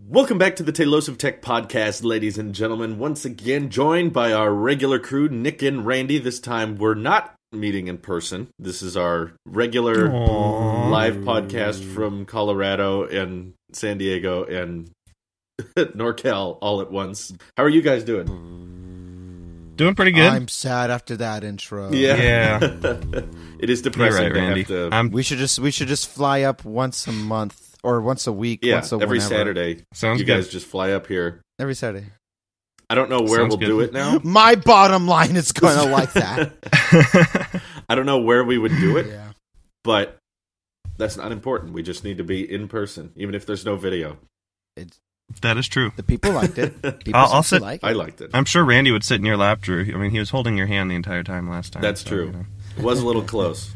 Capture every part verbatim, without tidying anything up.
Welcome back to the Talos of Tech podcast, ladies and gentlemen. Once again, joined by our regular crew, Nick and Randy. This time, we're not meeting in person. This is our regular Aww. live podcast from Colorado and San Diego and NorCal all at once. How are you guys doing? Doing pretty good. I'm sad after that intro. Yeah, yeah. It is depressing. You're right, Randy. To have to... We should just we should just fly up once a month. Or once a week, yeah, once a every whenever. Saturday. Sounds you good. guys just fly up here. Every Saturday. I don't know where Sounds we'll good. do it now. My bottom line is going to like that. I don't know where we would do it, Yeah. but that's not important. We just need to be in person, even if there's no video. It's, That is true. the people liked it. People I'll- I'll seem to sit- like it. I liked it. I'm sure Randy would sit in your lap, Drew. I mean, he was holding your hand the entire time last time. That's so, true. you know. It was a little close.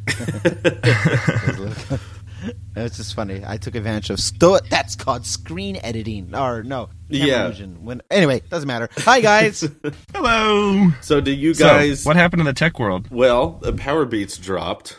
It's just funny. I took advantage of st- that's called screen editing, or no, camera Yeah. vision. When anyway, doesn't matter. Hi guys. Hello. So, do you So, guys? what happened in the tech world? Well, the Power Beats dropped,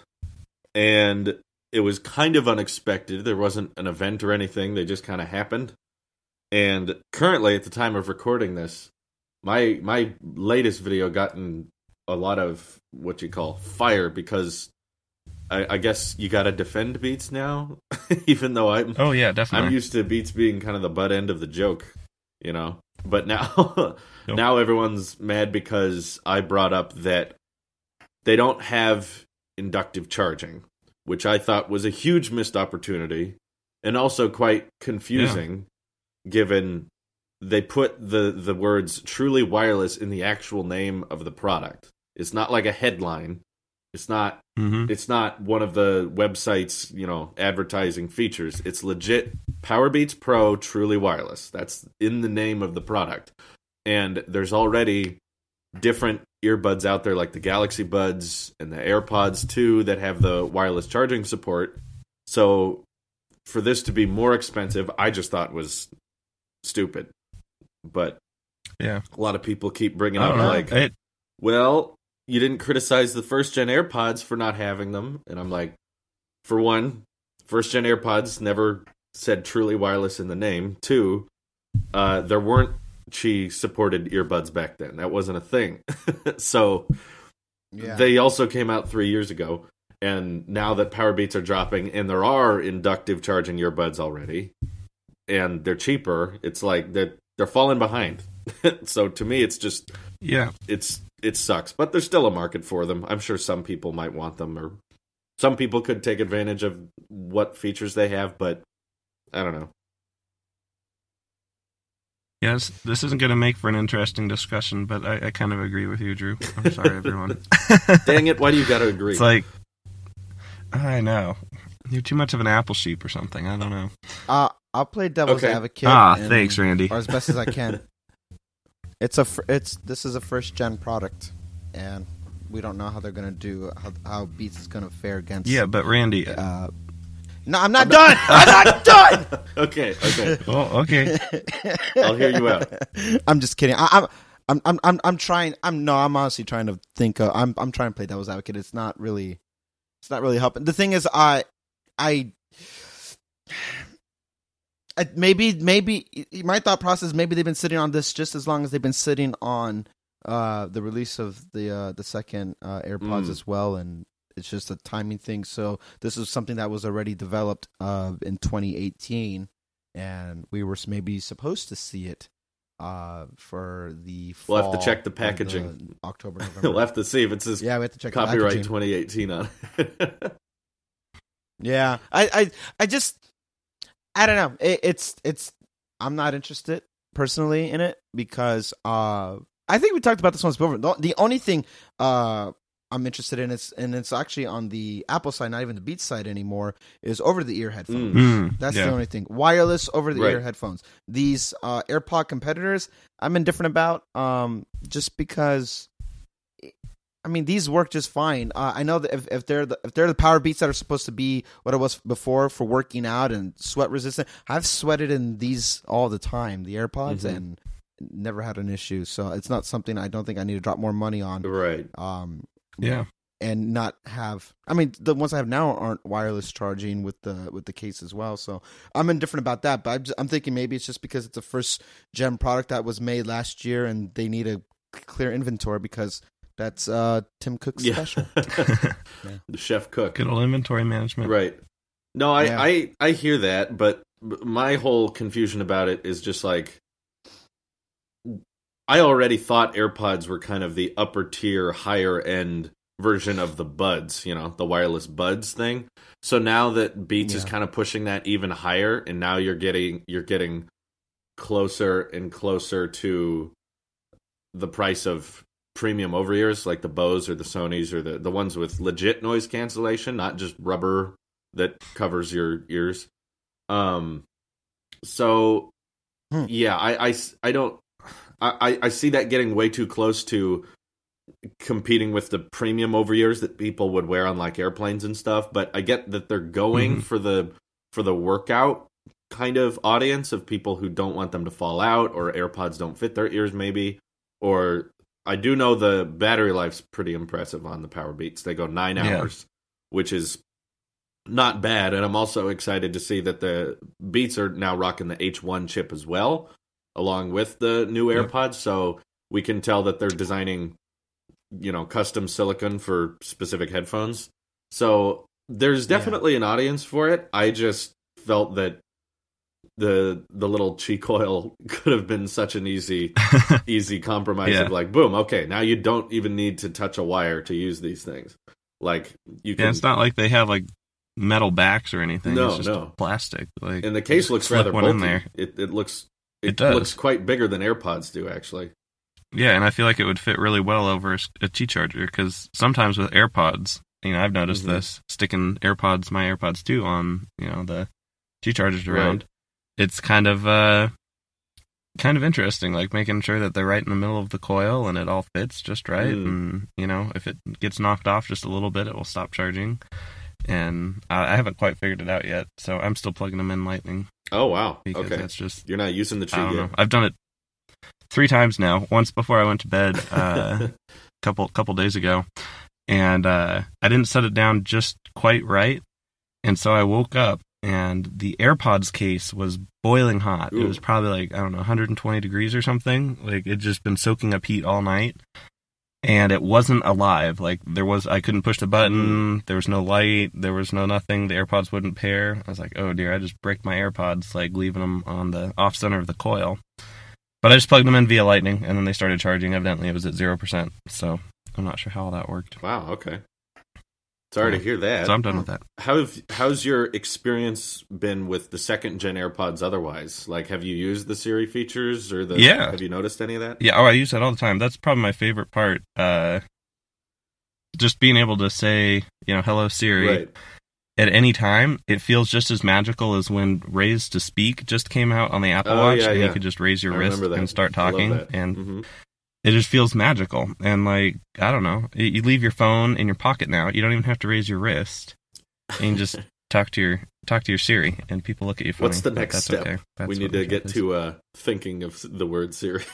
and it was kind of unexpected. There wasn't an event or anything; they just kind of happened. And currently, at the time of recording this, my my latest video gotten a lot of what you call fire because I, I guess you got to defend Beats now, even though I'm Oh yeah, definitely. I'm used to Beats being kind of the butt end of the joke, you know. But now, Nope. now everyone's mad because I brought up that they don't have inductive charging, which I thought was a huge missed opportunity, and also quite confusing, given they put the the words "truly wireless" in the actual name of the product. It's not like a headline. It's not. Mm-hmm. It's not one of the website's, you know, advertising features. It's legit Powerbeats Pro Truly Wireless. That's in the name of the product. And there's already different earbuds out there like the Galaxy Buds and the AirPods two that have the wireless charging support. So for this to be more expensive, I just thought was stupid. But Yeah. a lot of people keep bringing I up don't know. like, It, well, you didn't criticize the first-gen AirPods for not having them. And I'm like, for one, first-gen AirPods never said truly wireless in the name. Two, uh, there weren't Qi-supported earbuds back then. That wasn't a thing. So Yeah. they also came out three years ago. And now that Powerbeats are dropping, and there are inductive charging earbuds already, and they're cheaper, it's like they're, they're falling behind. So to me, it's just... yeah. it's it sucks, but there's still a market for them. I'm sure some people might want them, or some people could take advantage of what features they have, but I don't know. Yes, this isn't going to make for an interesting discussion, but I, I kind of agree with you, Drew. I'm sorry, everyone. Dang it, why do you gotta agree? It's like, I know. You're too much of an Apple sheep or something. I don't know. Uh, I'll play devil's Okay. advocate. Ah, and- thanks, Randy. Or as best as I can. It's a fir- it's this is a first gen product, and we don't know how they're gonna do how, how Beats is gonna fare against. Yeah, but Randy. Uh, no, I'm not done. I'm not done. Okay, okay, Oh, okay. I'll hear you out. I'm just kidding. I, I'm, I'm, I'm, I'm, I'm trying. I'm no. I'm honestly trying to think. Of, I'm, I'm trying to play devil's advocate. It's not really, it's not really helping. The thing is, I, I, I maybe, maybe my thought process. Maybe they've been sitting on this just as long as they've been sitting on uh, the release of the uh, the second uh, AirPods Mm. as well, and it's just a timing thing. So this is something that was already developed uh, in twenty eighteen, and we were maybe supposed to see it uh, for the fall. We'll have to check the or packaging. October, November. We'll have to see if it says Yeah, we have to check the copyright packaging. twenty eighteen on it. Yeah, I, I, I just, I don't know. It, it's, it's. I'm not interested personally in it because uh, I think we talked about this once before. The, the only thing uh, I'm interested in is, and it's actually on the Apple side, not even the Beats side anymore, is over-the-ear headphones. Mm, That's yeah. the only thing. Wireless over-the-ear Right. headphones. These uh, AirPod competitors, I'm indifferent about, um, just because. I mean, these work just fine. Uh, I know that if, if they're the if they're the power beats that are supposed to be what it was before for working out and sweat resistant, I've sweated in these all the time, the AirPods, Mhm. and never had an issue. So it's not something I don't think I need to drop more money on. Right. Um, Yeah. and not have. I mean, the ones I have now aren't wireless charging with the with the case as well. So I'm indifferent about that. But I'm, just, I'm thinking maybe it's just because it's a first gen product that was made last year, and they need a clear inventory because that's uh, Tim Cook's yeah. special. yeah. The chef cook. Good old inventory management. Right. No, I, Yeah. I, I hear that, but my whole confusion about it is just like, I already thought AirPods were kind of the upper tier, higher end version of the Buds, you know, the wireless Buds thing. So now that Beats Yeah. is kind of pushing that even higher, and now you're getting you're getting closer and closer to the price of premium over ears, like the Bose or the Sonys or the, the ones with legit noise cancellation, not just rubber that covers your ears. Um, so Hmm. yeah, I, I, I don't, I, I see that getting way too close to competing with the premium over ears that people would wear on like airplanes and stuff. But I get that they're going Mhm. for the, for the workout kind of audience of people who don't want them to fall out, or AirPods don't fit their ears maybe, or I do know the battery life's pretty impressive on the Power Beats. They go nine Yeah. hours, which is not bad. And I'm also excited to see that the Beats are now rocking the H one chip as well, along with the new Yep. AirPods. So we can tell that they're designing, you know, custom silicon for specific headphones. So there's definitely an audience for it. I just felt that the the little cheek coil could have been such an easy easy compromise Yeah. of like, boom, okay, now you don't even need to touch a wire to use these things. Like you can, Yeah, it's not like they have like metal backs or anything. No, it's just no. plastic. Like, and the case just looks slip rather one bulky. in there. It it looks it, It does. looks quite bigger than AirPods do actually. Yeah, and I feel like it would fit really well over a s- a Qi charger because sometimes with AirPods, you know, I've noticed Mhm. this sticking AirPods, my AirPods too, on you know the Qi chargers around. Right. It's kind of uh, kind of interesting, like making sure that they're right in the middle of the coil and it all fits just right. Mm. And you know, if it gets knocked off just a little bit, it will stop charging. And I, I haven't quite figured it out yet, so I'm still plugging them in Lightning Oh wow. because Okay. that's just You're not using the I don't Qi know. yet. I've done it three times now. Once before I went to bed, uh, couple couple days ago, and uh, I didn't set it down just quite right, and so I woke up and the AirPods case was boiling hot. Ooh. It was probably like I don't know, one hundred twenty degrees or something. Like it just been soaking up heat all night, and it wasn't alive. Like there was, I couldn't push the button. There was no light. There was no nothing. The AirPods wouldn't pair. I was like, oh dear, I just bricked my AirPods, like leaving them on the off center of the coil. But I just plugged them in via Lightning, and then they started charging. Evidently, it was at zero percent. So I'm not sure how all that worked. Wow, okay. Sorry to hear that. So I'm done with that. How have, how's your experience been with the second gen AirPods otherwise? Like, have you used the Siri features or the Yeah. have you noticed any of that? Yeah, oh, I use that all the time. That's probably my favorite part. Uh, just being able to say, you know, hello Siri Right. at any time. It feels just as magical as when Raise to Speak just came out on the Apple Oh, Watch, yeah, and yeah. you could just raise your I wrist remember that. and start I love talking. that. And Mhm. it just feels magical. And like, I don't know, you you leave your phone in your pocket now. You don't even have to raise your wrist. And you can just talk to your talk to your Siri, and people look at you funny. What's the but next that's step? Okay. That's We what need the to get joke is. to uh, thinking of the word Siri.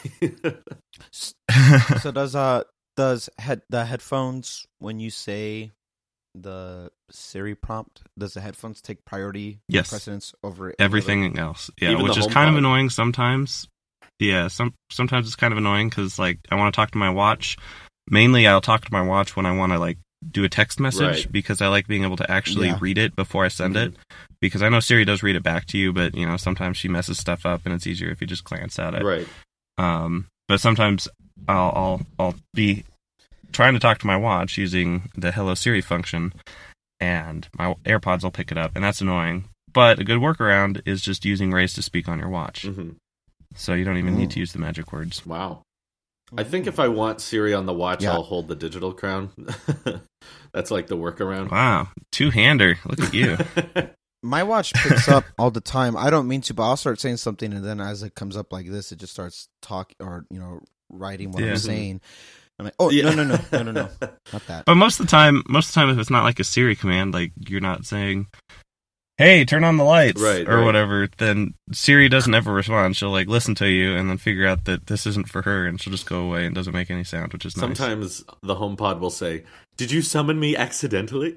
So does uh does head the headphones when you say the Siri prompt, does the headphones take priority Yes. precedence over any Everything else, yeah, Even which the is kind of HomePod? annoying sometimes. Yeah, some sometimes it's kind of annoying because like I want to talk to my watch. Mainly, I'll talk to my watch when I want to like do a text message Right. because I like being able to actually Yeah. read it before I send Mhm. it. Because I know Siri does read it back to you, but you know sometimes she messes stuff up, and it's easier if you just glance at it. Right. Um, but sometimes I'll, I'll I'll be trying to talk to my watch using the Hello Siri function, and my AirPods will pick it up, and that's annoying. But a good workaround is just using Raise to Speak on your watch, hmm so you don't even need Mm. to use the magic words. Wow. I think if I want Siri on the watch, Yeah. I'll hold the digital crown. That's like the workaround. Wow, two hander! Look at you. My watch picks up all the time. I don't mean to, but I'll start saying something, and then as it comes up like this, it just starts talking or you know writing what Yeah. I'm saying. I'm like, oh Yeah. no no no no no no, not that. But most of the time, most of the time, if it's not like a Siri command, like you're not saying, hey, turn on the lights, Right, or right. whatever, then Siri doesn't ever respond. She'll like listen to you and then figure out that this isn't for her, and she'll just go away and doesn't make any sound, which is nice. Sometimes the HomePod will say, "Did you summon me accidentally?"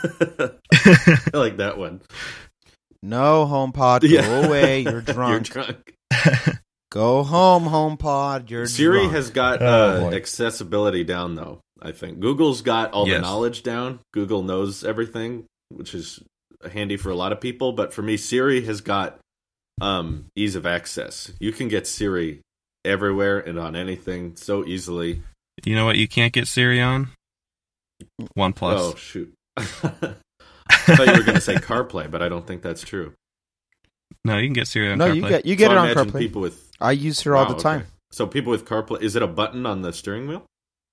I like that one. No, HomePod, go Yeah. away. You're drunk. You're drunk. Go home, HomePod. You're Siri drunk. has got Oh, uh, boy. accessibility down, though. I think Google's got all Yes. the knowledge down. Google knows everything, which is handy for a lot of people. But for me, Siri has got um, ease of access. You can get Siri everywhere and on anything so easily. You know what you can't get Siri on? OnePlus. Oh shoot! I thought you were going to say CarPlay, but I don't think that's true. No, you can get Siri on No, CarPlay. you get you get So it I on imagine CarPlay. people with I use her all Wow, the time. okay. So people with CarPlay, is it a button on the steering wheel?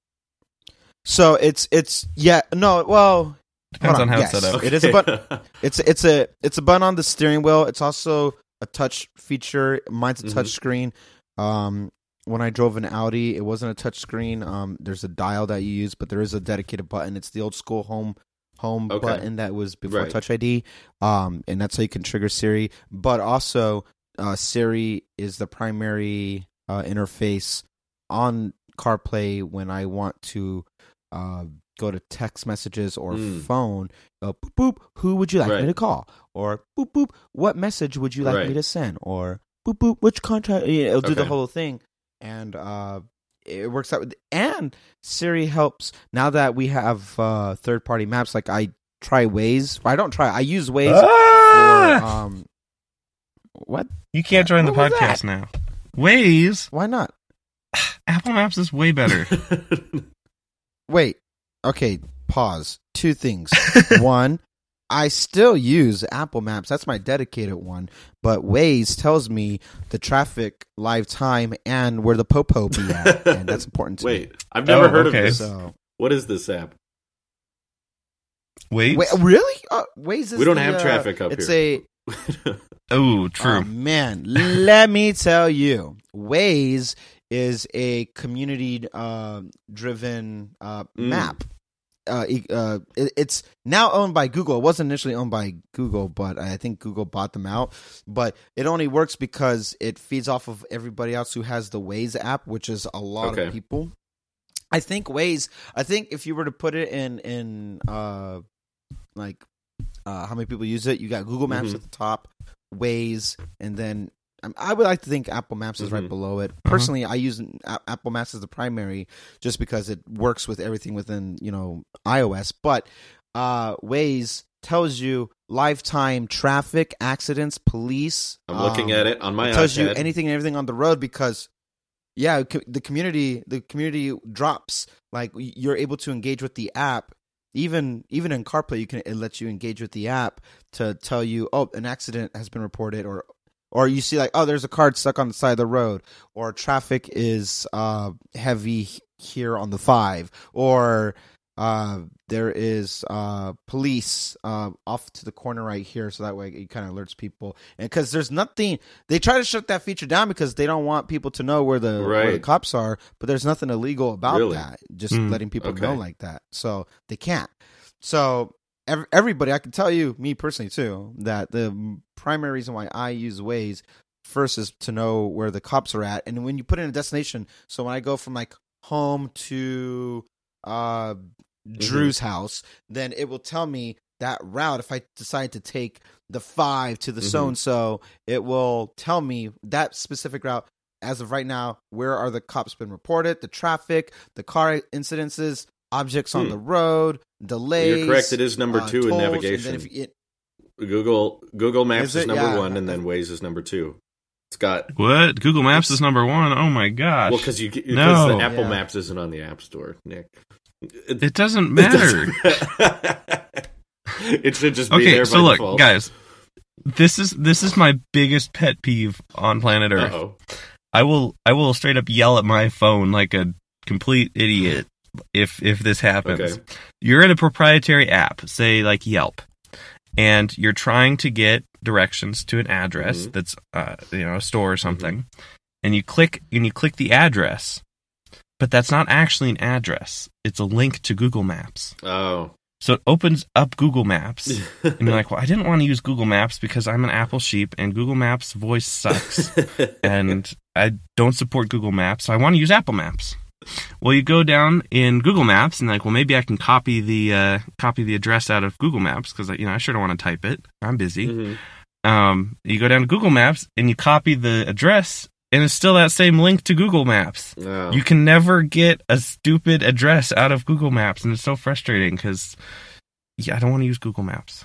So it's it's yeah no well Depends hold on how yes, it's set up. It is a button. It's it's a it's a button on the steering wheel. It's also a touch feature. Mine's a Mhm. touch screen. Um, when I drove an Audi, it wasn't a touch screen. Um, there's a dial that you use, but there is a dedicated button. It's the old school home home Okay. button that was before Right. Touch I D. Um, and that's how you can trigger Siri. But also, uh, Siri is the primary uh, interface on CarPlay when I want to uh, go to text messages or Mm. phone. Uh, boop boop. Who would you like Right. me to call? Or boop boop. What message would you like Right. me to send? Or boop boop. Which contact? Yeah, it'll do the Okay. whole thing, and uh, it works out. With, and Siri helps now that we have uh, third party maps. Like I try Waze. I don't try. I use Waze Ah! for um. What? You can't join the What was podcast now. Waze, Why not? Apple Maps is way better. Wait. Okay. Pause. Two things. One, I still use Apple Maps. That's my dedicated one. But Waze tells me the traffic, live time, and where the popo be at, and that's important to me. Wait, I've never Oh, heard okay. of this. So, What is this app? Waze? wait, really? Uh, Waze is We don't the, have uh, traffic up it's here. a Oh, true. Oh, man, let me tell you, Waze is a community uh, driven uh, Mm. map. Uh, e- uh, it, it's now owned by Google. It wasn't initially owned by Google, but I think Google bought them out. But it only works because it feeds off of everybody else who has the Waze app, which is a lot Okay. of people. I think Waze. I think if you were to put it in in uh, like uh, how many people use it, you got Google Maps Mhm. at the top, Waze, and then um, I would like to think Apple Maps is right Mhm. below it. Uh-huh. Personally, I use A- Apple Maps as the primary just because it works with everything within, you know, iOS. But uh, Waze tells you lifetime traffic, accidents, police. I'm looking um, at it on my It tells you iPad. anything and everything on the road because, yeah, co- the community the community drops. Like you're able to engage with the app. Even even in CarPlay, you can it lets you engage with the app to tell you, oh, an accident has been reported, or or you see like, oh, there's a car stuck on the side of the road, or traffic is uh, heavy here on the five, or uh, there is uh, police uh, off to the corner right here, so that way it kind of alerts people. And because there's nothing, they try to shut that feature down because they don't want people to know where the where the Right. cops are, but there's nothing illegal about Really? that. Just Mm, letting people okay. know like that, so they can't. So ev- everybody, I can tell you, me personally too, that the primary reason why I use Waze first is to know where the cops are at, and when you put in a destination, so when I go from like home to uh, Drew's house, then it will tell me that route. If I decide to take the five to the Mhm. so and so, it will tell me that specific route. As of right now, where are the cops been reported, the traffic, the car incidences, objects on Hmm. the road, delays. You're correct. It is number uh, two in tolls, and navigation. then if it, Google Google Maps Is is, it? number Yeah. one, and then Waze is number two. It's got What? Google Maps is number one? Oh my gosh. well because you because No. the Apple Yeah. Maps isn't on the App Store, Nick. It, it doesn't it matter. doesn't- it should just be Okay, there so by look, default. guys. This is this is my biggest pet peeve on planet Earth. Uh-oh. I will I will straight up yell at my phone like a complete idiot if if this happens. Okay. You're in a proprietary app, say like Yelp, and you're trying to get directions to an address Mhm. that's uh, you know a store or something, and you click and you click the address, but that's not actually an address. It's a link to Google Maps. Oh. So it opens up Google Maps, and you're like, well, I didn't want to use Google Maps because I'm an Apple sheep, and Google Maps voice sucks, and I don't support Google Maps, so I want to use Apple Maps. Well, you go down in Google Maps, and like, well, maybe I can copy the uh, copy the address out of Google Maps, because you know I sure don't want to type it. I'm busy. Mm-hmm. Um, you go down to Google Maps, and you copy the address, and it's still that same link to Google Maps. Oh. You can never get a stupid address out of Google Maps, and it's so frustrating because, yeah, I don't want to use Google Maps.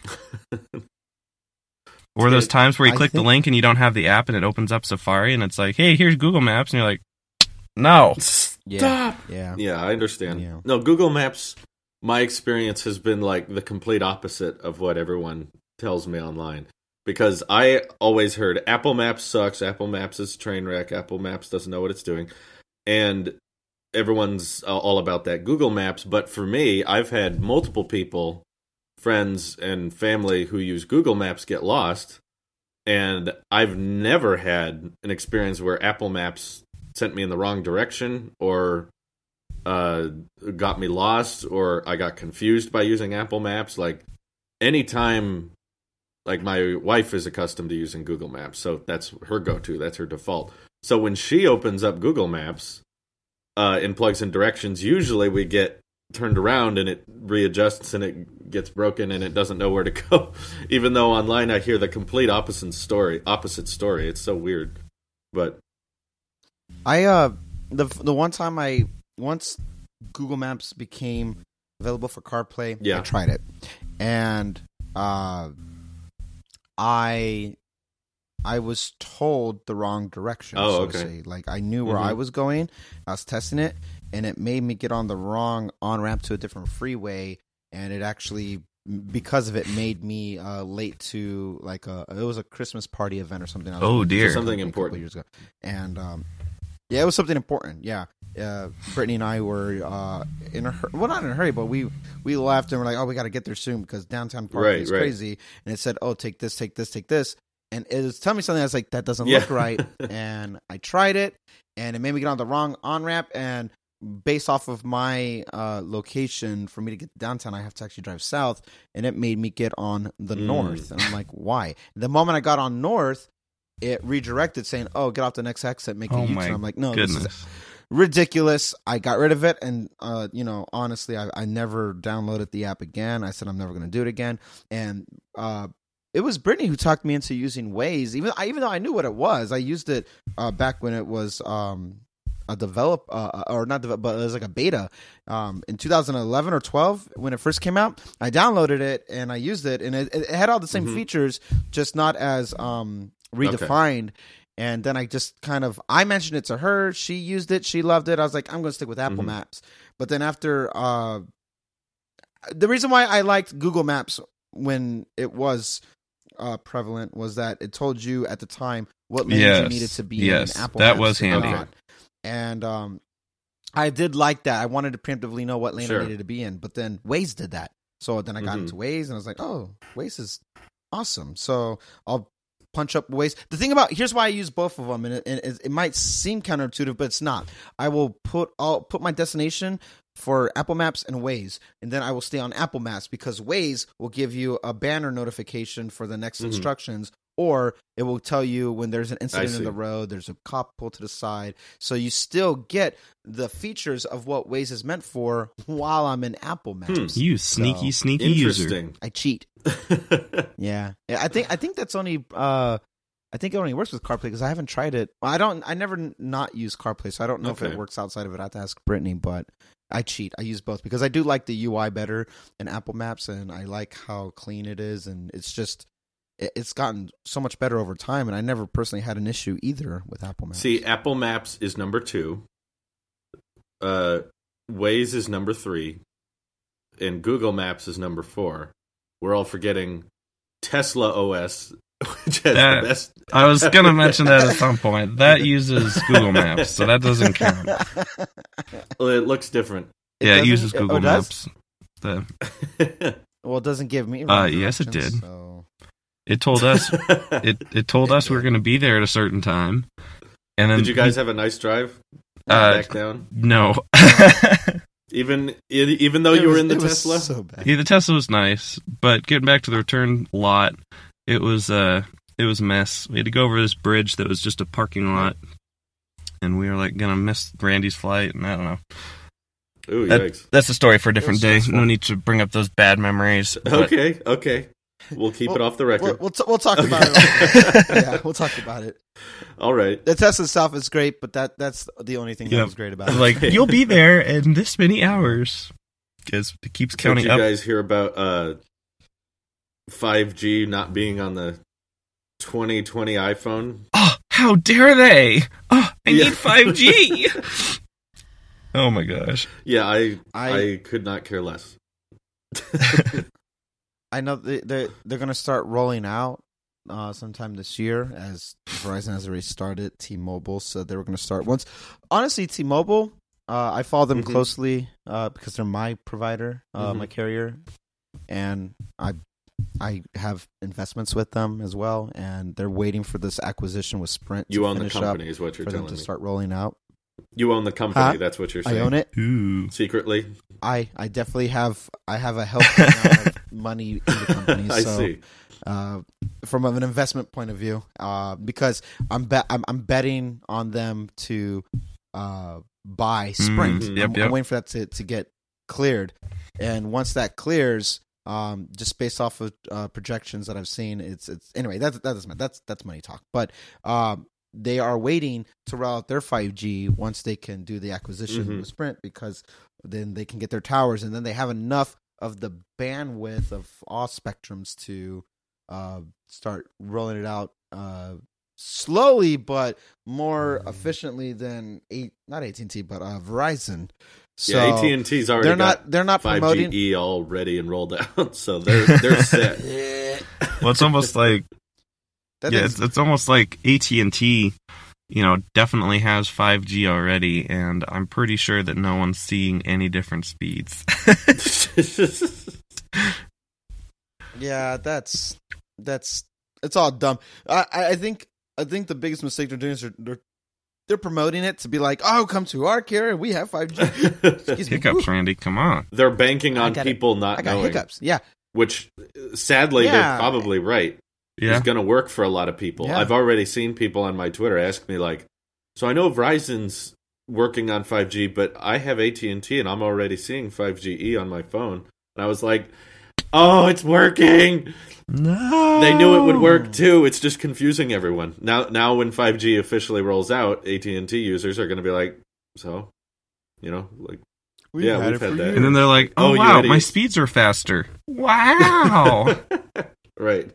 Or those times where you I click think... the link and you don't have the app, and it opens up Safari, and it's like, hey, here's Google Maps, and you're like, no. Yeah, Stop. yeah, yeah. I understand. Yeah. No, Google Maps. My experience has been like the complete opposite of what everyone tells me online. Because I always heard Apple Maps sucks, Apple Maps is a train wreck, Apple Maps doesn't know what it's doing. And everyone's all about that Google Maps. But for me, I've had multiple people, friends and family who use Google Maps get lost. And I've never had an experience where Apple Maps sent me in the wrong direction or uh, got me lost or I got confused by using Apple Maps. Like, anytime... Like, my wife is accustomed to using Google Maps, so that's her go-to. That's her default. So when she opens up Google Maps uh, and plugs in directions, usually we get turned around and it readjusts and it gets broken and it doesn't know where to go. Even though online I hear the complete opposite story. Opposite story. It's so weird. But I uh the the one time I once Google Maps became available for CarPlay, yeah. I tried it, and uh. I I was told the wrong direction. Oh, so okay. To say. Like, I knew where mm-hmm. I was going. I was testing it, and it made me get on the wrong on-ramp to a different freeway, and it actually, because of it, made me uh, late to, like, a, it was a Christmas party event or something. I was oh, dear. Something a important. Years ago. And, um, yeah, it was something important, yeah. Uh, Brittany and I were uh, in a hurry. Well, not in a hurry, but we, we left and we're like, oh, we got to get there soon because downtown parking right, is right. crazy. And it said, oh, take this, take this, take this. And it was telling me something. I was like, that doesn't yeah. look right. And I tried it, and it made me get on the wrong on-ramp. And based off of my uh, location, for me to get to downtown, I have to actually drive south. And it made me get on the mm. north. And I'm like, why? The moment I got on north, it redirected saying, oh, get off the next exit, make a oh U-turn. I'm like, no, goodness. this is ridiculous. I got rid of it, and uh, you know, honestly, I, I never downloaded the app again. I said I'm never going to do it again, and uh, it was Brittany who talked me into using Waze. Even I, even though I knew what it was, I used it uh, back when it was um, a develop uh, or not develop, but it was like a beta um, in two thousand eleven or twelve when it first came out. I downloaded it and I used it, and it, it had all the same mm-hmm. features, just not as um, redefined. Okay. And then I just kind of, I mentioned it to her. She used it. She loved it. I was like, I'm going to stick with Apple mm-hmm. Maps. But then after, uh, the reason why I liked Google Maps when it was uh, prevalent was that it told you at the time what lanes yes. you needed to be yes. in Apple that Maps. That was handy. Not. And um, I did like that. I wanted to preemptively know what lane sure. I needed to be in. But then Waze did that. So then I got mm-hmm. into Waze and I was like, oh, Waze is awesome. So I'll punch up Waze. The thing about, here's why I use both of them, and it, and it might seem counterintuitive, but it's not. I will put I'll put my destination for Apple Maps and Waze, and then I will stay on Apple Maps because Waze will give you a banner notification for the next mm-hmm. instructions, or it will tell you when there's an incident in the road, there's a cop pulled to the side, so you still get the features of what Waze is meant for while I'm in Apple Maps. Hmm. You sneaky, so, sneaky interesting. user. I cheat. yeah. yeah, I think I think that's only. Uh, I think it only works with CarPlay because I haven't tried it. I don't. I never n- not use CarPlay, so I don't know okay. if it works outside of it. I have to ask Brittany, but I cheat. I use both because I do like the U I better in Apple Maps, and I like how clean it is, and it's just it, it's gotten so much better over time. And I never personally had an issue either with Apple Maps. See, Apple Maps is number two. Uh, Waze is number three, and Google Maps is number four. We're all forgetting Tesla O S, which has that, the best. I was going to mention that at some point. That uses Google Maps, so that doesn't count. Well, it looks different. It yeah, it uses Google oh, it Maps. The, well, it doesn't give me. Uh, yes, it did. So. It told us. it it told us we were going to be there at a certain time. And then did you guys have a nice drive? Uh, back down? No. Even even though It you were was- in the it was Tesla. so bad. Yeah, the Tesla was nice, but getting back to the return lot, it was uh, it was a mess. We had to go over this bridge that was just a parking lot, and we were like gonna miss Randy's flight, and I don't know. Ooh, That- yikes. That's a story for a different day. stressful. No need to bring up those bad memories. but- Okay, okay. We'll keep it Well, off the We'll record. we'll, t- we'll talk about it. Yeah, we'll talk about it. All right. The test itself is great, but that that's the only thing Yeah. that was great about it. Like, you'll be there in this many hours. Because it keeps Did counting you up. guys hear about uh, five G not being on the twenty twenty iPhone? Oh, how dare they? Oh, I Yeah. need five G. Oh my gosh. Yeah, I, I- I could not care less. I know they they they're gonna start rolling out uh, sometime this year, as Verizon has already started. T-Mobile, so they were gonna start once. Honestly, T-Mobile, uh, I follow them Mhm. closely uh, because they're my provider, uh, Mhm. my carrier, and I I have investments with them as well. And they're waiting for this acquisition with Sprint. You to own the finish company, up is what you're for them telling to me. start rolling out. You own the company. Huh? That's what you're I saying. own it. Ooh. Secretly. I I definitely have I have a healthy amount of money in the company. I so, see. Uh, from an investment point of view, uh, because I'm bet I'm, I'm betting on them to uh, buy Sprint. Mhm. I'm, Yep, I'm yep. waiting for that to, to get cleared, and once that clears, um, just based off of uh, projections that I've seen, it's it's anyway. That's that doesn't matter. That's that's money talk. But um, they are waiting to roll out their five G once they can do the acquisition Mhm. with Sprint, because then they can get their towers, and then they have enough of the bandwidth of all spectrums to uh, start rolling it out uh, slowly, but more efficiently than eight, not A T and T, but uh, Verizon. So yeah, A T and T's already they're got not they're not five promoting. G E all ready and rolled out, so they're they're set. Well, it's almost like That yeah, thing's- it's, it's almost like A T and T, you know, definitely has five G already, and I'm pretty sure that no one's seeing any different speeds. Yeah, that's that's it's all dumb. I I I think I think the biggest mistake they're doing is they're they're, they're promoting it to be like, oh, come to our carrier, we have five G. Excuse me. Hiccups, Randy, come on. They're banking I on got it. people not I got knowing, hiccups. Yeah, which sadly Yeah. they're probably right. Yeah. Is going to work for a lot of people. Yeah. I've already seen people on my Twitter ask me like, "So I know Verizon's working on five G, but I have A T and T and I'm already seeing five G E on my phone." And I was like, "Oh, it's working." No. They knew it would work too. It's just confusing everyone. Now now when five G officially rolls out, A T and T users are going to be like, "So, you know, like we've Yeah, had we've it had for that. years. And then they're like, Oh, oh, you wow, my idiots. speeds are faster. Wow. right.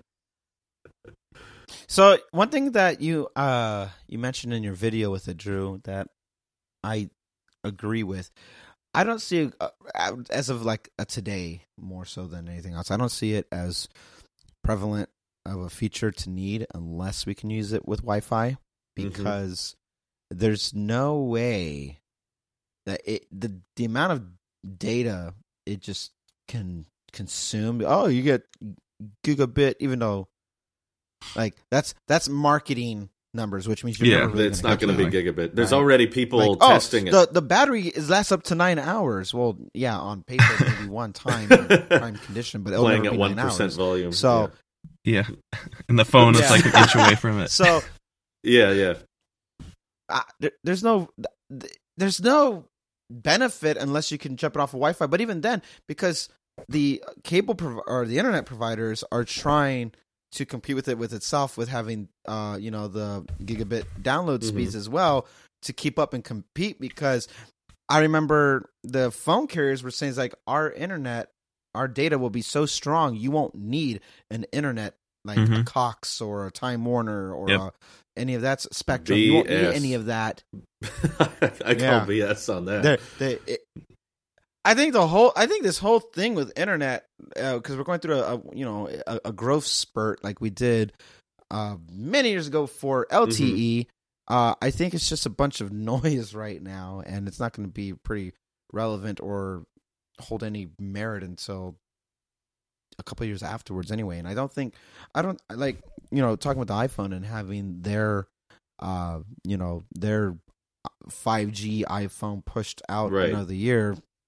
So one thing that you uh you mentioned in your video with it, Drew, that I agree with. I don't see uh, as of like a today more so than anything else. I don't see it as prevalent of a feature to need unless we can use it with Wi-Fi, because there's no way that it the the amount of data it just can consume. Oh, you get gigabit, even though like that's that's marketing numbers, which means you're Yeah, never really It's gonna not get going to be that. gigabit. There's Right. already people Like, oh, testing it. the the battery is lasts up to nine hours. Well, yeah, on paper maybe one time in prime condition, but it'll Playing never at be one nine percent hours. volume. So Yeah. And the phone is Yeah. like an inch away from it. so yeah, yeah. uh, there, there's no th- there's no benefit unless you can jump it off of Wi-Fi. But even then, because the cable prov- or the internet providers are trying to compete with it with itself with having uh you know the gigabit download Mhm. speeds as well to keep up and compete. Because I remember the phone carriers were saying it's like our internet, our data will be so strong you won't need an internet like a Mhm. Cox or a Time Warner or Yep. a, any of that spectrum. You won't need B S. any of that. I call Yeah. B S on that. They're, they, it, I think the whole, I think this whole thing with internet, because we're going through a, a you know a, a growth spurt like we did uh, many years ago for L T E. Uh, I think it's just a bunch of noise right now, and it's not going to be pretty relevant or hold any merit until a couple of years afterwards, anyway. And I don't think, I don't like you know talking with the iPhone and having their, uh, you know their five G iPhone pushed out Right. another year.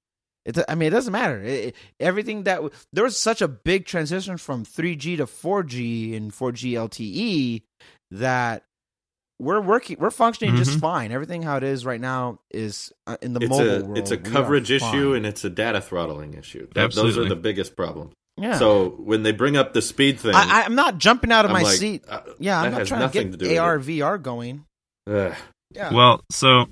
It, I mean, it doesn't matter. It, it- everything that w- there was such a big transition from three G to four G and four G L T E that we're working, we're functioning just Mhm. fine. Everything how it is right now is uh, in the It's mobile a world. it's a we are coverage issue fine. and it's a data throttling issue. Th- those are Absolutely. the biggest problems. Yeah. So when they bring up the speed thing, I, I'm not jumping out of I'm my like, seat. uh, Yeah, I'm that not has trying to nothing get to do with A R, it. V R going. Ugh. Yeah. Well, so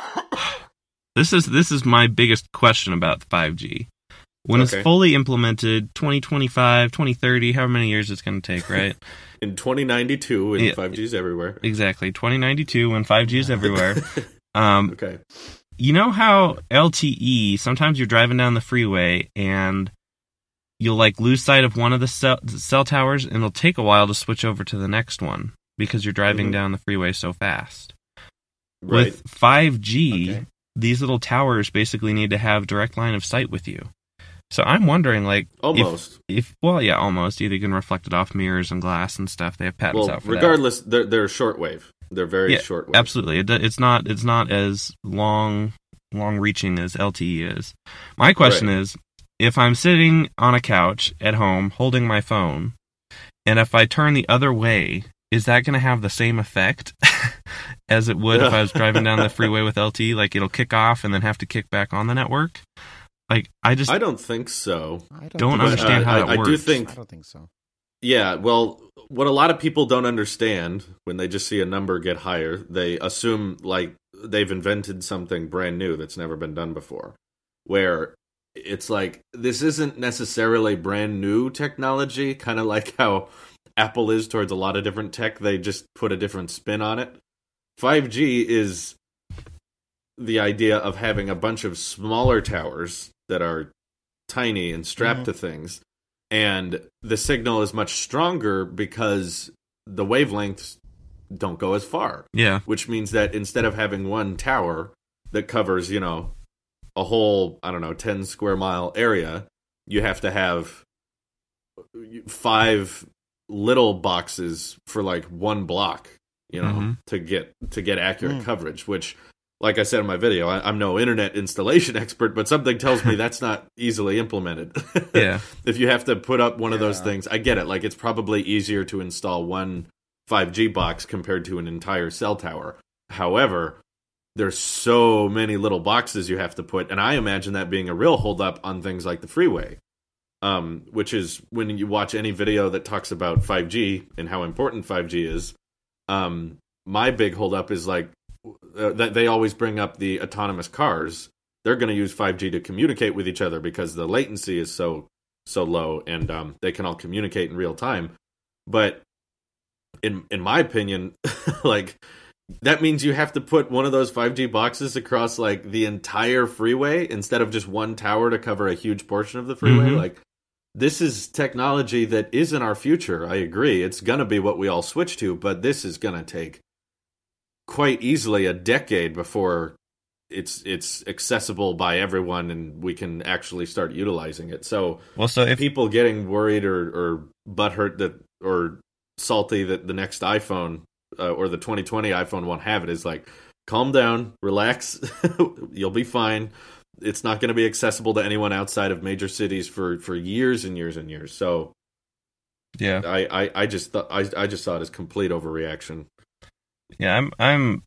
this is this is my biggest question about five G. When Okay. it's fully implemented, twenty twenty-five, twenty thirty, however many years it's going to take, right? In twenty ninety-two, when Yeah. five G's everywhere. Exactly, twenty ninety-two, when five G is everywhere. Um, Okay. you know how L T E, sometimes you're driving down the freeway and you'll like lose sight of one of the cell, cell towers and it'll take a while to switch over to the next one because you're driving Mhm. down the freeway so fast. Right. With five G, Okay. these little towers basically need to have direct line of sight with you. So I'm wondering, like, if, Almost. if well, yeah, almost. Either you can reflect it off mirrors and glass and stuff. They have patents Well, out for that. regardless, they're, they're shortwave. They're very Yeah, shortwave. Absolutely, it, it's not. It's not as long, long-reaching as L T E is. My question Right. is, if I'm sitting on a couch at home holding my phone, and if I turn the other way, is that going to have the same effect as it would if I was driving down the freeway with L T E? Like, it'll kick off and then have to kick back on the network. Like, I just I don't think so. I don't, don't think understand uh, how I, that I works. do think, I don't think so. yeah, well, what a lot of people don't understand when they just see a number get higher, they assume like they've invented something brand new that's never been done before. Where it's like, this isn't necessarily brand new technology, kind of like how Apple is towards a lot of different tech. They just put a different spin on it. five G is the idea of having a bunch of smaller towers that are tiny and strapped Mhm. to things, and the signal is much stronger because the wavelengths don't go as far, yeah, which means that instead of having one tower that covers, you know, a whole, I don't know, ten square mile area, you have to have five little boxes for like one block, you know, Mhm. to get to get accurate Mm. coverage, which, like I said in my video, I, I'm no internet installation expert, but something tells me that's not easily implemented. yeah. If you have to put up one of those Yeah. things, I get it. Like, it's probably easier to install one five G box compared to an entire cell tower. However, there's so many little boxes you have to put, and I imagine that being a real holdup on things like the freeway. Um, which is when you watch any video that talks about five G and how important five G is. Um, my big holdup is like uh, that they always bring up the autonomous cars. They're going to use five G to communicate with each other because the latency is so so low, and um, they can all communicate in real time. But in in my opinion, like, that means you have to put one of those five G boxes across like the entire freeway instead of just one tower to cover a huge portion of the freeway. Mhm. Like, this is technology that is in our future. I agree. It's going to be what we all switch to, but this is going to take quite easily a decade before it's it's accessible by everyone and we can actually start utilizing it. So Well, so if people getting worried or, or butthurt that or salty that the next iPhone uh, or the twenty twenty iPhone won't have it is like, calm down, relax, you'll be fine. It's not going to be accessible to anyone outside of major cities for, for years and years and years. So yeah, I, I, I just thought I, I just saw it as complete overreaction. yeah, I'm I'm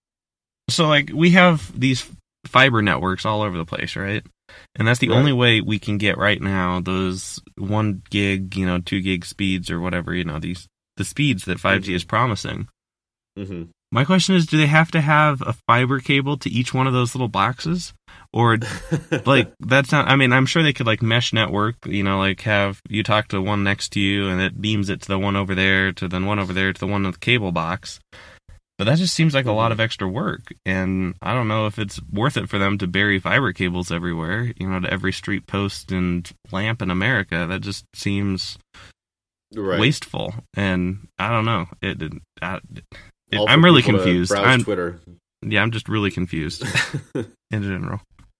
so like we have these fiber networks all over the place, right? And that's the Right. only way we can get right now those one gig, you know, two gig speeds or whatever, you know, these the speeds that five G is promising. Mm-hmm. My question is, do they have to have a fiber cable to each one of those little boxes? Or, like, that's not, I mean, I'm sure they could, like, mesh network, you know, like, have you talk to one next to you and it beams it to the one over there, to then one over there, to the one with the cable box. But that just seems like a lot of extra work. And I don't know if it's worth it for them to bury fiber cables everywhere, you know, to every street post and lamp in America. That just seems Right. wasteful. And I don't know. It, it, I, it All for I'm really people to confused. browse I'm, Twitter. yeah, I'm just really confused in general.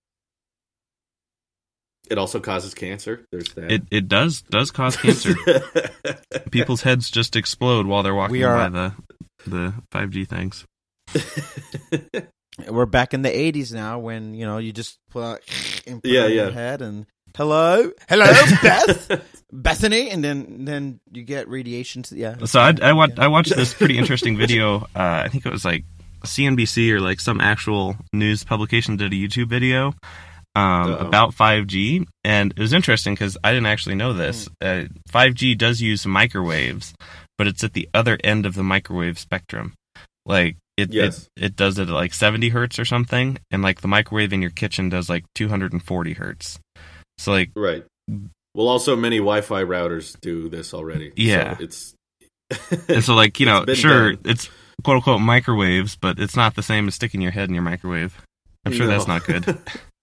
It also causes cancer. There's that. It it does does cause cancer. People's heads just explode while they're walking We are- by the the five G things. we're back in the eighties now when, you know, you just put out and put Yeah, it in yeah. your head and hello, hello, Beth, Bethany, and then then you get radiation. To, yeah. So I I, wa- I watched this pretty interesting video. Uh, I think it was like C N B C or like some actual news publication did a YouTube video um, Uh-oh. about five G, and it was interesting because I didn't actually know this. Uh, five G does use microwaves, but it's at the other end of the microwave spectrum. Like it, Yes. it, it does it at like seventy hertz or something, and like the microwave in your kitchen does like two hundred forty hertz. So like, Right. Well, also many Wi-Fi routers do this already. Yeah. So it's and so like you It's know, been sure, done. it's quote unquote microwaves, but it's not the same as sticking your head in your microwave. I'm sure that's No. not good.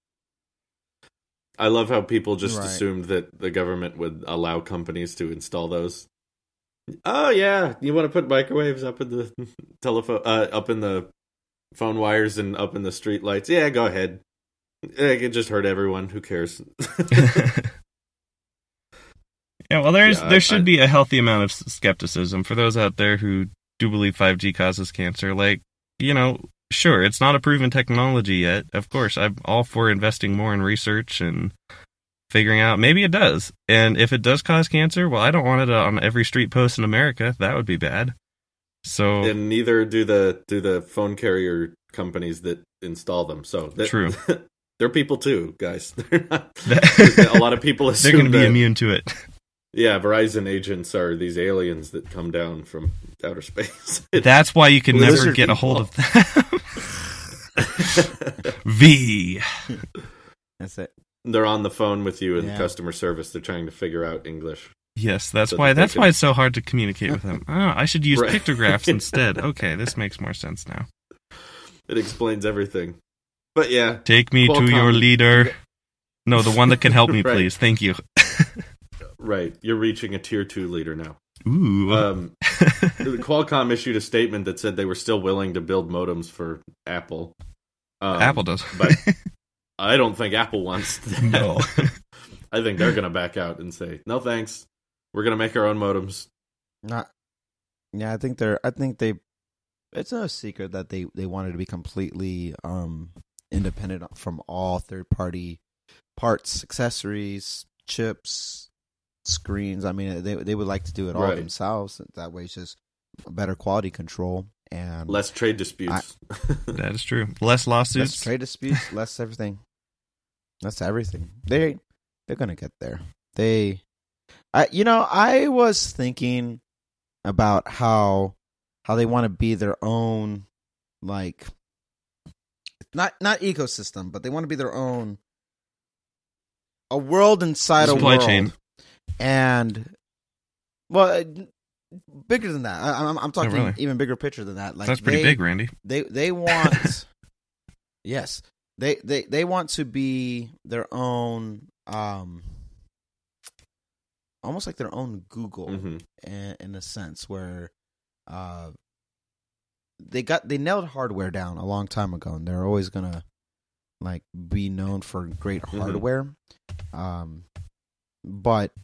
I love how people just Right. assumed that the government would allow companies to install those. Oh yeah, you want to put microwaves up in the telephone, uh, up in the phone wires and up in the street lights? Yeah, go ahead. It could just hurt everyone. Who cares? Yeah, well, there's Yeah, I- there should I- be a healthy amount of s- skepticism for those out there who do believe five G causes cancer. Like, you know, sure, it's not a proven technology yet. Of course, I'm all for investing more in research and figuring out maybe it does. And if it does cause cancer, well, I don't want it on every street post in America. That would be bad. So And neither do the do the phone carrier companies that install them. So that, True. they're people too, guys. They're not, That- a lot of people they're assume going to be that, immune to it. yeah, Verizon agents are these aliens that come down from outer space. That's why you can never Lizard get a people. hold of them. V. That's it. They're on the phone with you in Yeah. customer service. They're trying to figure out English. Yes, that's So why. that they That's can- why it's so hard to communicate with them. Oh, I should use Right. pictographs instead. Okay, this makes more sense now. It explains everything. But yeah, Take me to Qualcomm- your leader. No, the one that can help me, Right. please. Thank you. right. You're reaching a tier two leader now. Ooh. Um, Qualcomm issued a statement that said they were still willing to build modems for Apple. Um, Apple does. but I don't think Apple wants that. No. I think they're going to back out and say, no thanks. We're going to make our own modems. Not. Yeah, I think they're. I think they. It's no secret that they they wanted to be completely um independent from all third party parts, accessories, chips, screens. I mean, they they would like to do it all Right. themselves. That way, it's just better quality control and Less trade disputes. That is true. Less less lawsuits. trade disputes, less everything. That's everything. They they're gonna get there. They, I you know I was thinking about how how they want to be their own, like, not not ecosystem, but they want to be their own, a world inside a Supply world. chain. And well, uh, bigger than that. I, I'm, I'm talking really? even bigger picture than that. Like That's pretty they- big, Randy. They they want yes. They, they they want to be their own, um almost like their own Google hmm in, in a sense, where uh they got they nailed hardware down a long time ago, and they're always gonna like be known for great Mhm. hardware. Um but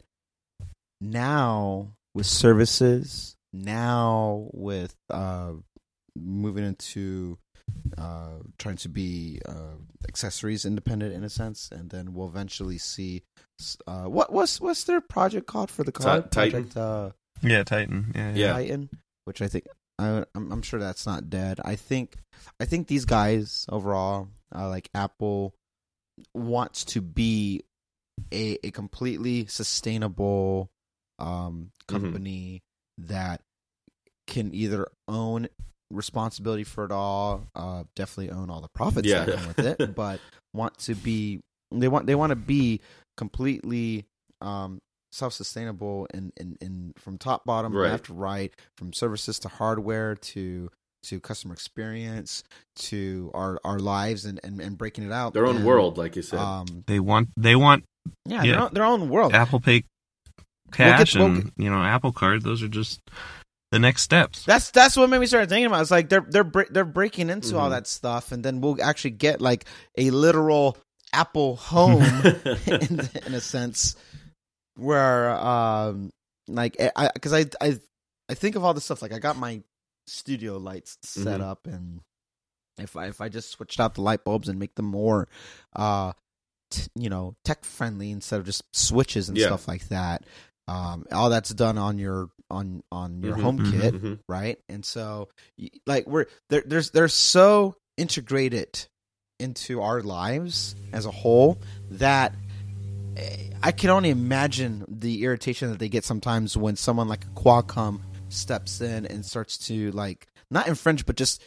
now with services, now with uh moving into uh trying to be uh accessories independent in a sense, and then we'll eventually see uh what what's what's their project called for the car? Titan? Project uh Yeah, Titan. Yeah, yeah. Yeah. Titan, which I think I, I'm, I'm sure that's not dead. I think I think these guys overall, uh, like Apple, wants to be a a completely sustainable um, company that can either own responsibility for it all, uh, definitely own all the profits Yeah. that come with it, but want to be they want they want to be completely um, self-sustainable in, in, in from top bottom, Right. left to right, from services to hardware to to customer experience to our, our lives and, and, and breaking it out. Their own And, world, like you said. Um, They want they want yeah, Yeah. Their, own, their own world. Apple Pay Cash we'll and you know Apple Card. Those are just the next steps. That's that's what made me start thinking about it. It's like they're they're bre- they're breaking into all Mhm. that stuff, and then we'll actually get like a literal Apple home in, in a sense, where um like I because I, I I think of all this stuff, like I got my studio lights set Mhm. up, and if I if I just switched out the light bulbs and make them more, uh, t- you know, tech friendly instead of just switches and Yeah. stuff like that. Um, all that's done on your on on your Mhm, HomeKit, mhm. right? And so, y- like we're they're, there's they're so integrated into our lives as a whole that eh, I can only imagine the irritation that they get sometimes when someone like a Qualcomm steps in and starts to like not infringe, but just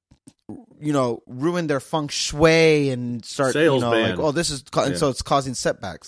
you know ruin their feng shui and start Sales you know ban. like oh this is ca- and Yeah. so it's causing setbacks.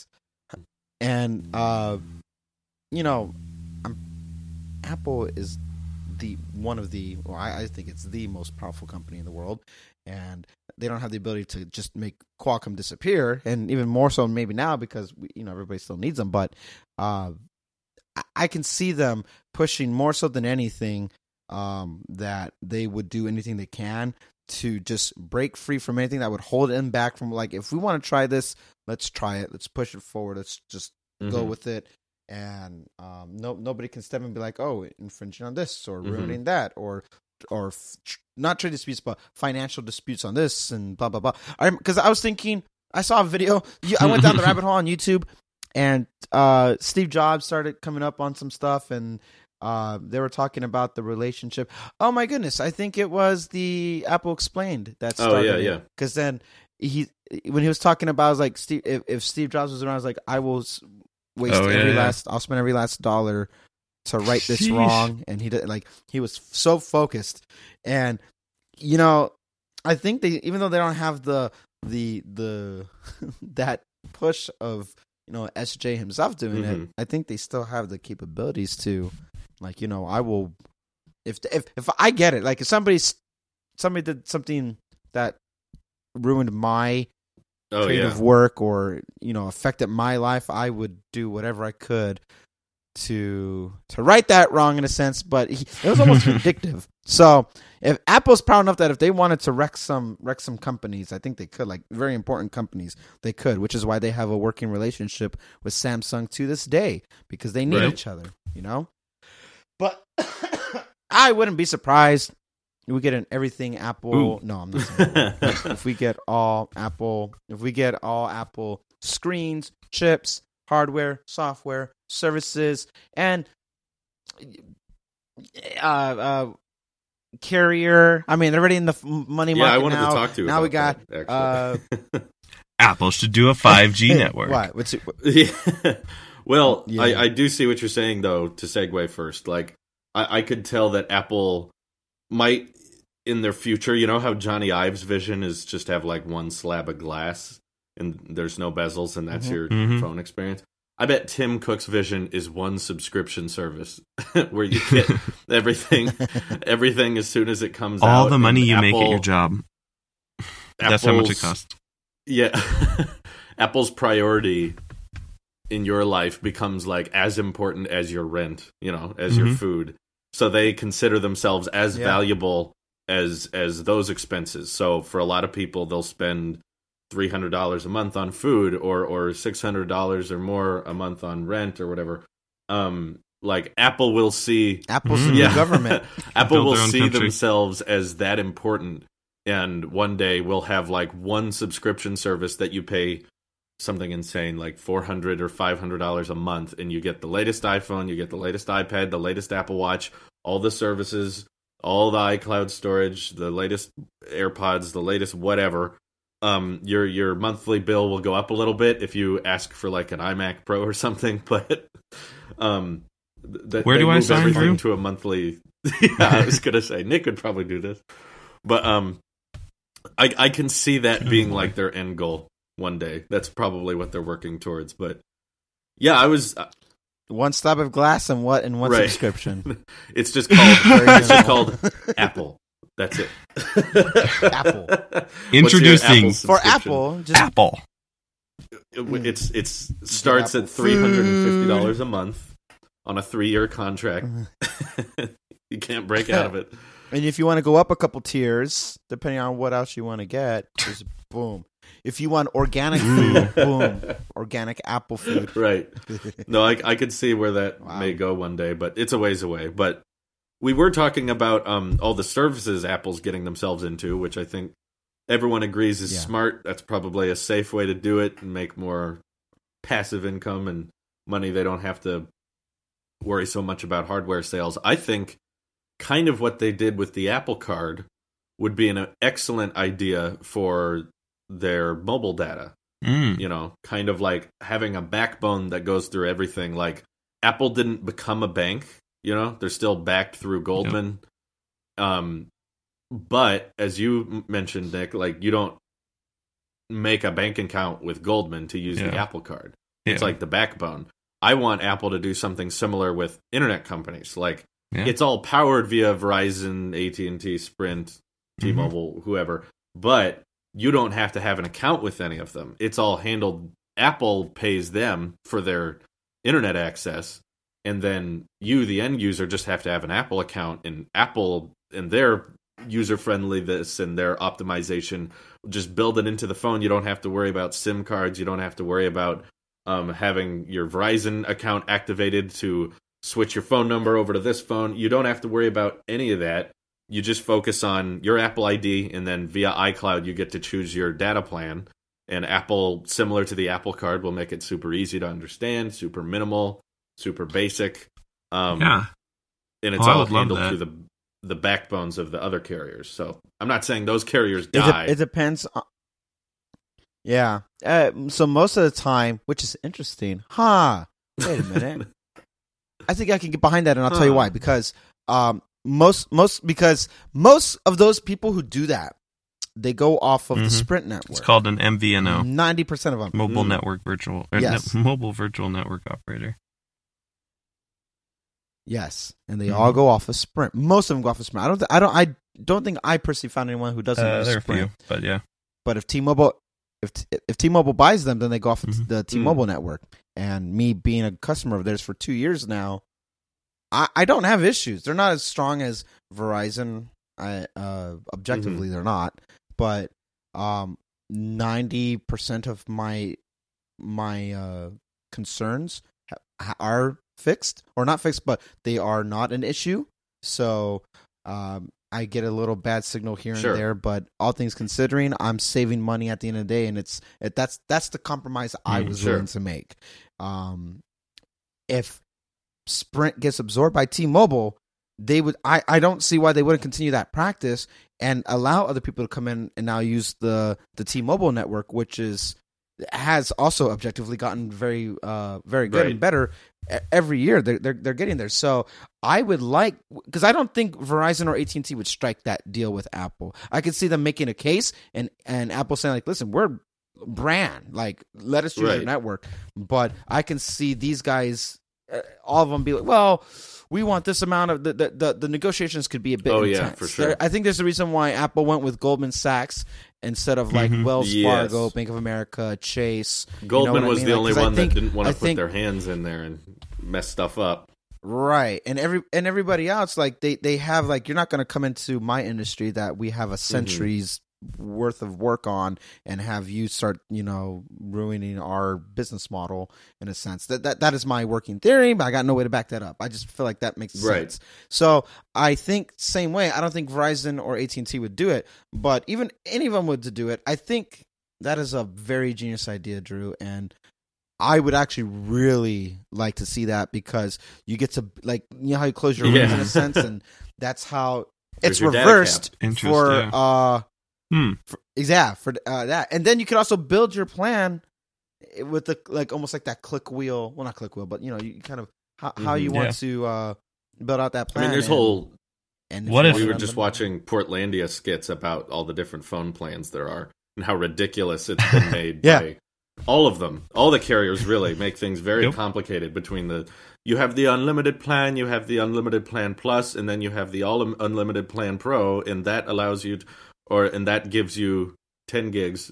And uh, you know, I'm, Apple is the one of the well, I, I think it's the most powerful company in the world, and they don't have the ability to just make Qualcomm disappear, and even more so maybe now because we, you know everybody still needs them. But uh, I, I can see them pushing more so than anything um, that they would do anything they can to just break free from anything that would hold them back from like if we want to try this, let's try it, let's push it forward, let's just go Mhm. with it. And um, no, nobody can step in and be like, "Oh, infringing on this or Mhm. ruining that," or or f- tr- not trade disputes, but financial disputes on this and blah blah blah. Because I, I was thinking, I saw a video. You, I went down the rabbit hole on YouTube, and uh, Steve Jobs started coming up on some stuff, and uh, they were talking about the relationship. Oh my goodness, I think it was the Apple Explained that Oh, started. yeah, yeah. Because then he, when he was talking about, I was like, Steve, if, if Steve Jobs was around, I was like, I will. s- Waste Oh, yeah, every yeah. last. I'll spend every last dollar to right this Sheesh. wrong. And he did like he was so focused, and you know, I think they even though they don't have the the the that push of you know S J himself doing it, Mhm. I think they still have the capabilities to, like you know, I will if if if I get it, like if somebody's somebody did something that ruined my Oh creative yeah. work or you know affected my life, I would do whatever I could to to right that wrong in a sense. But he, it was almost vindictive. So if Apple's proud enough that if they wanted to wreck some wreck some companies, I think they could, like very important companies, they could. Which is why they have a working relationship with Samsung to this day because they need Right. each other. You know, but I wouldn't be surprised. We get an everything Apple. Ooh. No, I'm not saying that. If we get all Apple, if we get all Apple screens, chips, hardware, software, services, and uh, uh, carrier. I mean, they're already in the f- money Yeah, market I wanted now. to talk to you. Now we about got that, uh, Apple should do a five G network. what? What's it? yeah. Well, Yeah. I, I do see what you're saying, though. To segue first, like I, I could tell that Apple might, in their future, you know how Johnny Ive's vision is just have like one slab of glass and there's no bezels, and that's Mhm. your Mhm. phone experience. I bet Tim Cook's vision is one subscription service where you get everything, everything as soon as it comes out. All the money and you make at Apple- your job. That's how much it Apple's- costs. Yeah. Apple's priority in your life becomes like as important as your rent, you know, as your Mhm. food. So they consider themselves as Yeah. valuable as as those expenses. So for a lot of people, they'll spend three hundred dollars a month on food or or six hundred dollars or more a month on rent or whatever. Um like Apple will see Apple's Mm. the new yeah. government. Apple Build will their own see country. themselves as that important, and one day we'll have like one subscription service that you pay something insane like four hundred or five hundred dollars a month, and you get the latest iPhone, you get the latest iPad, the latest Apple Watch, all the services, all the iCloud storage, the latest AirPods, the latest whatever. Um, your your monthly bill will go up a little bit if you ask for like an iMac Pro or something, but um, th- Where they do I move sign, everything Drew? to a monthly? Yeah, I was gonna say Nick could probably do this, but um, I I can see that being like their end goal one day. That's probably what they're working towards. But yeah, I was. Uh, One slab of glass and what in one Right. subscription. it's just called. Very it's just minimal. called Apple. That's it. Apple. What's your Introducing Apple For subscription? Apple, just Apple. It- it's it's starts Apple at three hundred and fifty food. dollars a month on a three year contract. You can't break out of it. and if you want to go up a couple tiers, depending on what else you want to get, just boom. If you want organic food, boom, organic Apple food. Right. No, I I could see where that Wow. may go one day, but it's a ways away. But we were talking about um, all the services Apple's getting themselves into, which I think everyone agrees is Yeah. smart. That's probably a safe way to do it and make more passive income and money they don't have to worry so much about hardware sales. I think kind of what they did with the Apple Card would be an excellent idea for their mobile data. Mm. You know, kind of like having a backbone that goes through everything. Like Apple didn't become a bank, you know, they're still backed through Goldman. Yep. Um, but as you mentioned, Nick, like you don't make a bank account with Goldman to use yeah. the Apple Card. Yeah. It's like the backbone. I want Apple to do something similar with internet companies. Like yeah. it's all powered via Verizon, A T and T, Sprint, T-Mobile, mm-hmm. whoever, but you don't have to have an account with any of them. It's all handled. Apple pays them for their internet access, and then you, the end user, just have to have an Apple account, and Apple and their user-friendliness and their optimization just build it into the phone. You don't have to worry about SIM cards. You don't have to worry about um, having your Verizon account activated to switch your phone number over to this phone. You don't have to worry about any of that. You just focus on your Apple I D, and then via iCloud, you get to choose your data plan. And Apple, similar to the Apple Card, will make it super easy to understand, super minimal, super basic. Um, yeah. And it's oh, all handled through the the backbones of the other carriers. So I'm not saying those carriers die. It, de- it depends. On- yeah. Uh, so most of the time, which is interesting. Huh. Wait a minute. I think I can get behind that, and I'll huh. tell you why. Because um, most most because most of those people who do that, they go off of mm-hmm. the Sprint network. It's called an M V N O. Ninety percent of them, mobile mm. network virtual. Or yes, ne- mobile virtual network operator. Yes, and they mm-hmm. all go off of Sprint. Most of them go off of Sprint. I don't. Th- I don't. I don't think I personally found anyone who doesn't Uh, use there are a Sprint. few, but yeah. But if T-Mobile, if if T-Mobile buys them, then they go off of Mm-hmm. the T-Mobile mm. network. And me being a customer of theirs for two years now, I, I don't have issues. They're not as strong as Verizon. I uh, objectively, mm-hmm. they're not. But um, ninety percent of my my uh, concerns ha- are fixed, or not fixed, but they are not an issue. So um, I get a little bad signal here and sure. there, but all things considering, I'm saving money at the end of the day, and it's it, that's that's the compromise I was sure. willing to make. Um, if Sprint gets absorbed by T-Mobile, they would. I, I don't see why they wouldn't continue that practice and allow other people to come in and now use the the T-Mobile network, which is has also objectively gotten very uh very good right. and better every year. They're they're they're getting there. So I would like, because I don't think Verizon or A T and T would strike that deal with Apple. I could see them making a case and and Apple saying like, listen, we're brand, like let us use right. your network. But I can see these guys, uh, all of them be like, well, we want this amount of the the, the, the negotiations could be a bit oh, intense. Yeah, for sure. There, I think there's a reason why Apple went with Goldman Sachs instead of like mm-hmm. Wells yes. Fargo, Bank of America, Chase. Goldman you know was I mean? the like, only one one think, that didn't want to I put think, their hands in there and mess stuff up. Right. And every and everybody else, like they, they have like, you're not going to come into my industry that we have a century's mm-hmm. worth of work on and have you start, you know, ruining our business model in a sense. That that that is my working theory, but I got no way to back that up. I just feel like that makes right. sense. So I think same way, I don't think Verizon or A T and T would do it, but even any of them would to do it, I think that is a very genius idea, Drew, and I would actually really like to see that, because you get to, like, you know how you close your rooms yeah. in a sense, and that's how There's it's reversed for yeah. uh Hmm. For, yeah, for uh, that, and then you can also build your plan with the like almost like that click wheel. Well, not click wheel, but you know, you kind of how, how you Mm-hmm. want Yeah. to uh, build out that plan. I mean, there's and, whole. And What you if- want We were them just to- watching Portlandia skits about all the different phone plans there are and how ridiculous it's been made. Yeah. by all of them. All the carriers really make things very Yep. complicated between the. You have the unlimited plan, you have the unlimited plan plus, and then you have the all unlimited plan pro, and that allows you, to, or and that gives you ten gigs.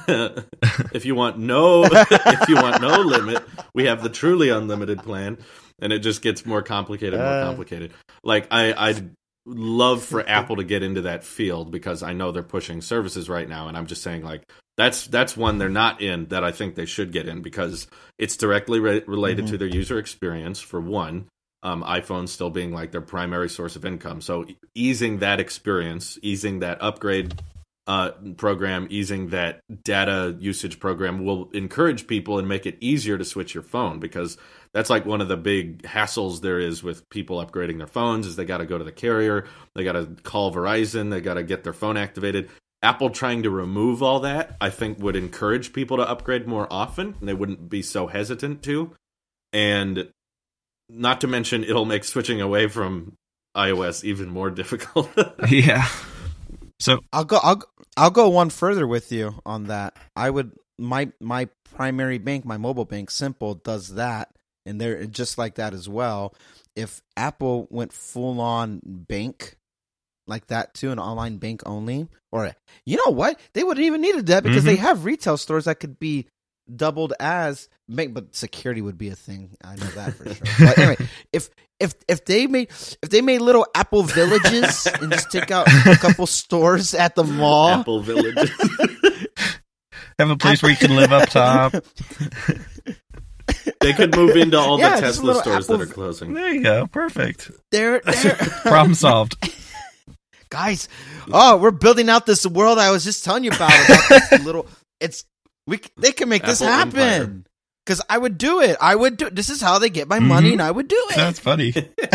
If you want no, if you want no limit, we have the truly unlimited plan, and it just gets more complicated, more Uh. complicated. Like I, I'd love for Apple to get into that field, because I know they're pushing services right now, and I'm just saying like that's that's one they're not in that I think they should get in, because it's directly re- related Mm-hmm. to their user experience for one. Um, iPhones still being like their primary source of income. So easing that experience, easing that upgrade uh, program, easing that data usage program will encourage people and make it easier to switch your phone, because that's like one of the big hassles there is with people upgrading their phones is they got to go to the carrier, they got to call Verizon, they got to get their phone activated. Apple trying to remove all that, I think, would encourage people to upgrade more often, and they wouldn't be so hesitant to. And not to mention, it'll make switching away from iOS even more difficult. Yeah. So I'll go. I'll I'll go one further with you on that. I would my my primary bank, my mobile bank, Simple, does that, and they're just like that as well. If Apple went full on bank like that too, an online bank only, or you know what, they wouldn't even need a debt because Mm-hmm. they have retail stores that could be doubled as bank, but security would be a thing. I know that for sure. But anyway, if if if they made if they made little Apple villages and just take out a couple stores at the mall, Apple Village. have a place where you can live up top. They could move into all Yeah, the just a Tesla little stores Apple- that are closing. There you go. Perfect. they're, they're Problem solved. guys. Oh, we're building out this world I was just telling you about. about this little, it's we. They can make this Apple happen Empire. because I would do it. I would do. This is how they get my money, Mhm. and I would do it. That's funny.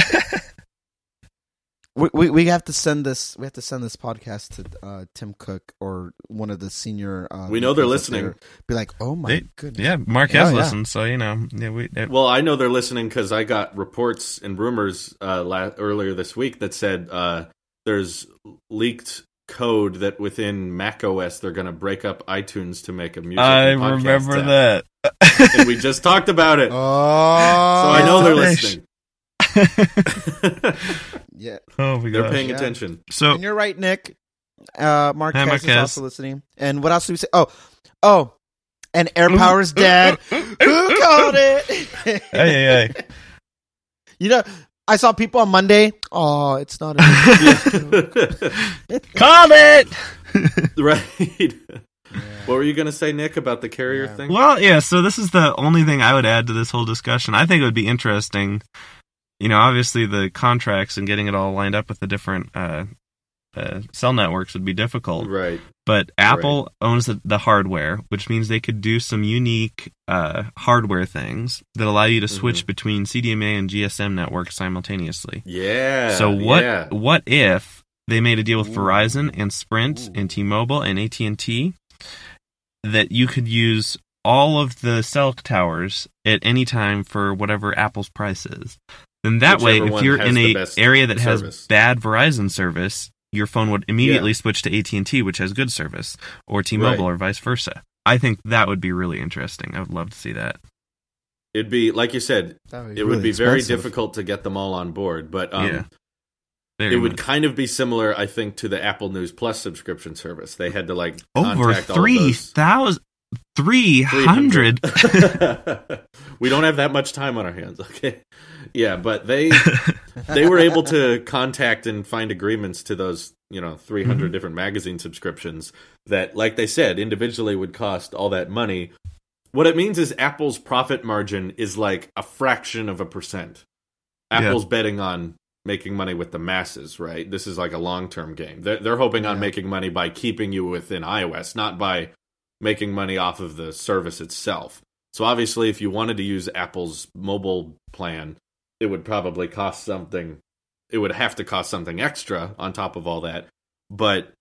We, we we have to send this. We have to send this podcast to uh, Tim Cook or one of the senior. Uh, We know they're people up listening. there. Be like, oh my They- goodness. Yeah, Mark Yeah, has yeah. listened, so you know. Yeah, we. It, Well, I know they're listening because I got reports and rumors uh, la- earlier this week that said uh, there's leaked code that within macOS they're going to break up iTunes to make a music. I and podcast remember app. that. And we just talked about it, Oh, so I know they're nice. listening. Yeah, Oh my They're gosh. paying Yeah. attention. So and you're right, Nick. Uh, Mark Hi, Marquez is Marquez. also listening. And what else do we say? Oh, oh, and AirPower's dead. Who called it? hey, hey, hey. You know, I saw people on Monday. Oh, it's not. A Call it. Right. What were you going to say, Nick, about the carrier Yeah. thing? Well, yeah. So this is the only thing I would add to this whole discussion. I think it would be interesting. You know, obviously the contracts and getting it all lined up with the different uh, uh, cell networks would be difficult. Right. But Apple owns the, the hardware, which means they could do some unique uh, hardware things that allow you to switch Mhm. between C D M A and G S M networks simultaneously. Yeah. so what? Yeah. What if they made a deal with Ooh. Verizon and Sprint Ooh. and T-Mobile and A T and T that you could use all of the cell towers at any time for whatever Apple's price is? Then that way, Whichever if one you're has in the a best area that has service. bad Verizon service, your phone would immediately switch to A T and T, which has good service, or T-Mobile, Right. or vice versa. I think that would be really interesting. I would love to see that. It'd be, like you said, That it would be very expensive. difficult to get them all on board, but um, Yeah. Very it would much. kind of be similar, I think, to the Apple News Plus subscription service. They had to like over contact all of three those thousand, three hundred. We don't have that much time on our hands, okay? Yeah, but they they were able to contact and find agreements to those, you know, three hundred Mhm. different magazine subscriptions that, like they said, individually would cost all that money. What it means is Apple's profit margin is like a fraction of a percent. Apple's betting on making money with the masses, right? This is like a long-term game. They're, they're hoping on Yeah. making money by keeping you within iOS, not by making money off of the service itself. So obviously, if you wanted to use Apple's mobile plan, it would probably cost something. It would have to cost something extra on top of all that. But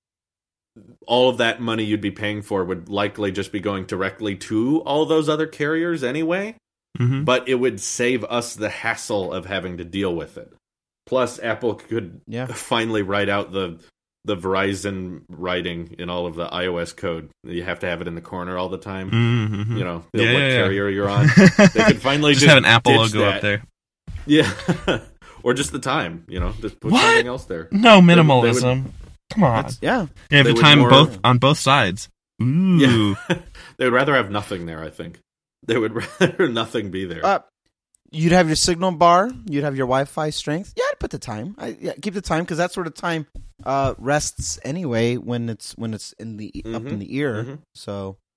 all of that money you'd be paying for would likely just be going directly to all those other carriers anyway. Mhm. But it would save us the hassle of having to deal with it. Plus, Apple could Yeah. finally write out the the Verizon writing in all of the iOS code. You have to have it in the corner all the time. Mhm. You know, Yeah, what yeah, yeah. carrier you're on. They could finally just, just, have an Apple ditch logo that. up there. Yeah. Or just the time, you know, just put What? something else there. No They would- minimalism. Come on. That's, yeah. You have they the would time more- both on both sides. Ooh. Yeah. They would rather have nothing there, I think. They would rather nothing be there. Uh, you'd have your signal bar. You'd have your Wi-Fi strength. Yeah, I'd put the time. I yeah, keep the time because that's where the time uh, rests anyway when it's when it's in the up in Mhm. the ear. Mhm. So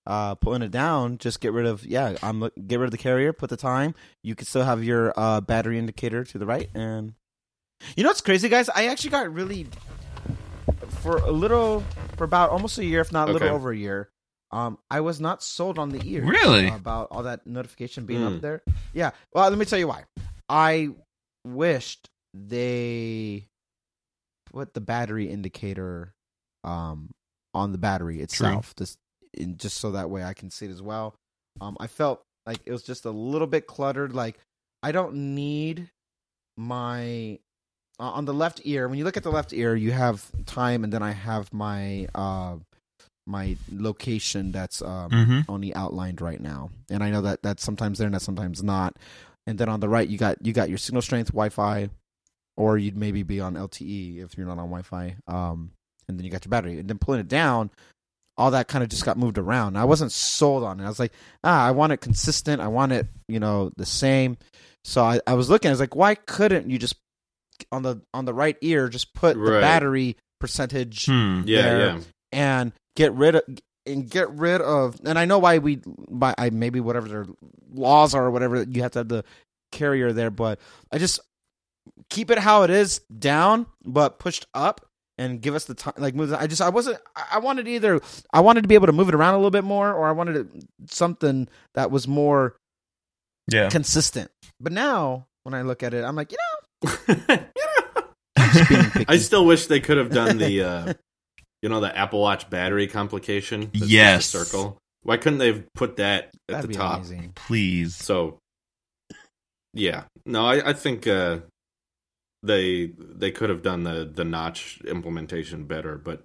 uh, pulling it down, just get rid of yeah, I'm get rid of the carrier, put the time. You can still have your uh, battery indicator to the right, and you know what's crazy, guys? I actually got really for a little for about almost a year, if not a little Okay. over a year. Um, I was not sold on the ears. Really? About all that notification being Mm. up there. Yeah. Well, let me tell you why. I wished they put the battery indicator um, on the battery itself, just in, just so that way I can see it as well. Um, I felt like it was just a little bit cluttered. Like I don't need my uh, on the left ear. When you look at the left ear, you have time, and then I have my uh, my location that's um, Mhm. only outlined right now. And I know that that's sometimes there and that's sometimes not. And then on the right, you got you got your signal strength, Wi-Fi, or you'd maybe be on L T E if you're not on Wi-Fi. Um, and then you got your battery. And then pulling it down, all that kind of just got moved around. I wasn't sold on it. I was like, ah, I want it consistent. I want it, you know, the same. So I, I was looking. I was like, why couldn't you just on the on the right ear just put the Right. battery percentage Hmm. Yeah, there yeah. and get rid of and get rid of and I know why we by I maybe whatever their laws are or whatever, you have to have the carrier there, but I just keep it how it is down but pushed up and give us the time like move. I just I wasn't I I wanted either I wanted to be able to move it around a little bit more, or I wanted it, something that was more Yeah. consistent. But now when I look at it, I'm like, you know, I still wish they could have done the, uh, you know, the Apple Watch battery complication. That's just a Yes. circle. Why couldn't they have put that at that'd the be top? amazing. Please. So, yeah, no, I, I think uh, they they could have done the the notch implementation better, but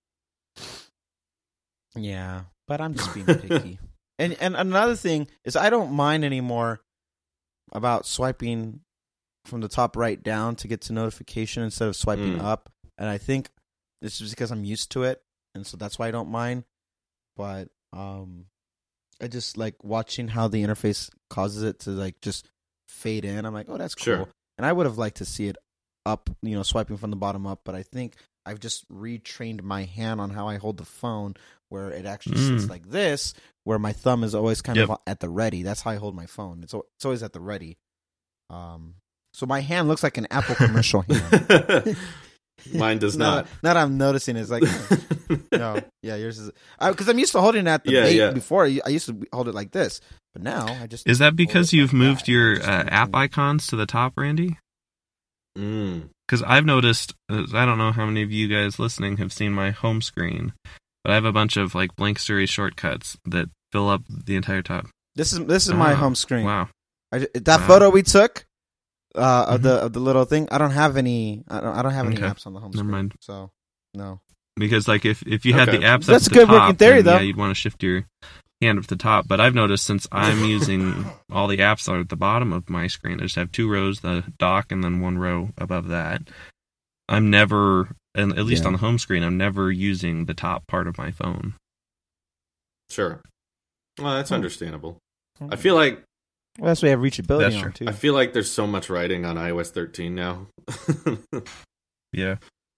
Yeah, but I'm just being picky. And and another thing is I don't mind anymore about swiping from the top right down to get to notification instead of swiping Mm. up. And I think this is because I'm used to it, and so that's why I don't mind. But um, I just like watching how the interface causes it to like just fade in. I'm like, oh, that's cool. Sure. And I would have liked to see it up, you know, swiping from the bottom up. But I think I've just retrained my hand on how I hold the phone, where it actually sits Mm. like this, where my thumb is always kind Yep. of at the ready. That's how I hold my phone. It's al- it's always at the ready. Um, so my hand looks like an Apple commercial hand. mine does Now not. that- Now that I'm noticing, it's like no, yeah, yours is because I'm used to holding it at the Yeah, bait yeah. before. I I used to hold it like this, but now I just Is that because hold it you've like moved that. your Just uh, moving- app icons to the top, Randy? Mm. Because I've noticed, uh, I don't know how many of you guys listening have seen my home screen, but I have a bunch of like blank story shortcuts that fill up the entire top. This is this is my Ah, home screen. Wow. I, ju- that Wow. photo we took uh, of Mhm. the of the little thing. I don't have any. I don't. I don't have any Okay. apps on the home Never screen. mind. So no. Because like if, if you had Okay. the apps That's up a at the good working top, theory, then, yeah, though. you'd want to shift your hand up to the top. But I've noticed since I'm using all the apps are at the bottom of my screen, I just have two rows, the dock, and then one row above that. I'm never, and at least Yeah. on the home screen, I'm never using the top part of my phone. Sure. Well, that's Hmm. understandable. I feel like Well, that's why we have reachability That's on true. too. I feel like there's so much writing on i O S thirteen now. Yeah.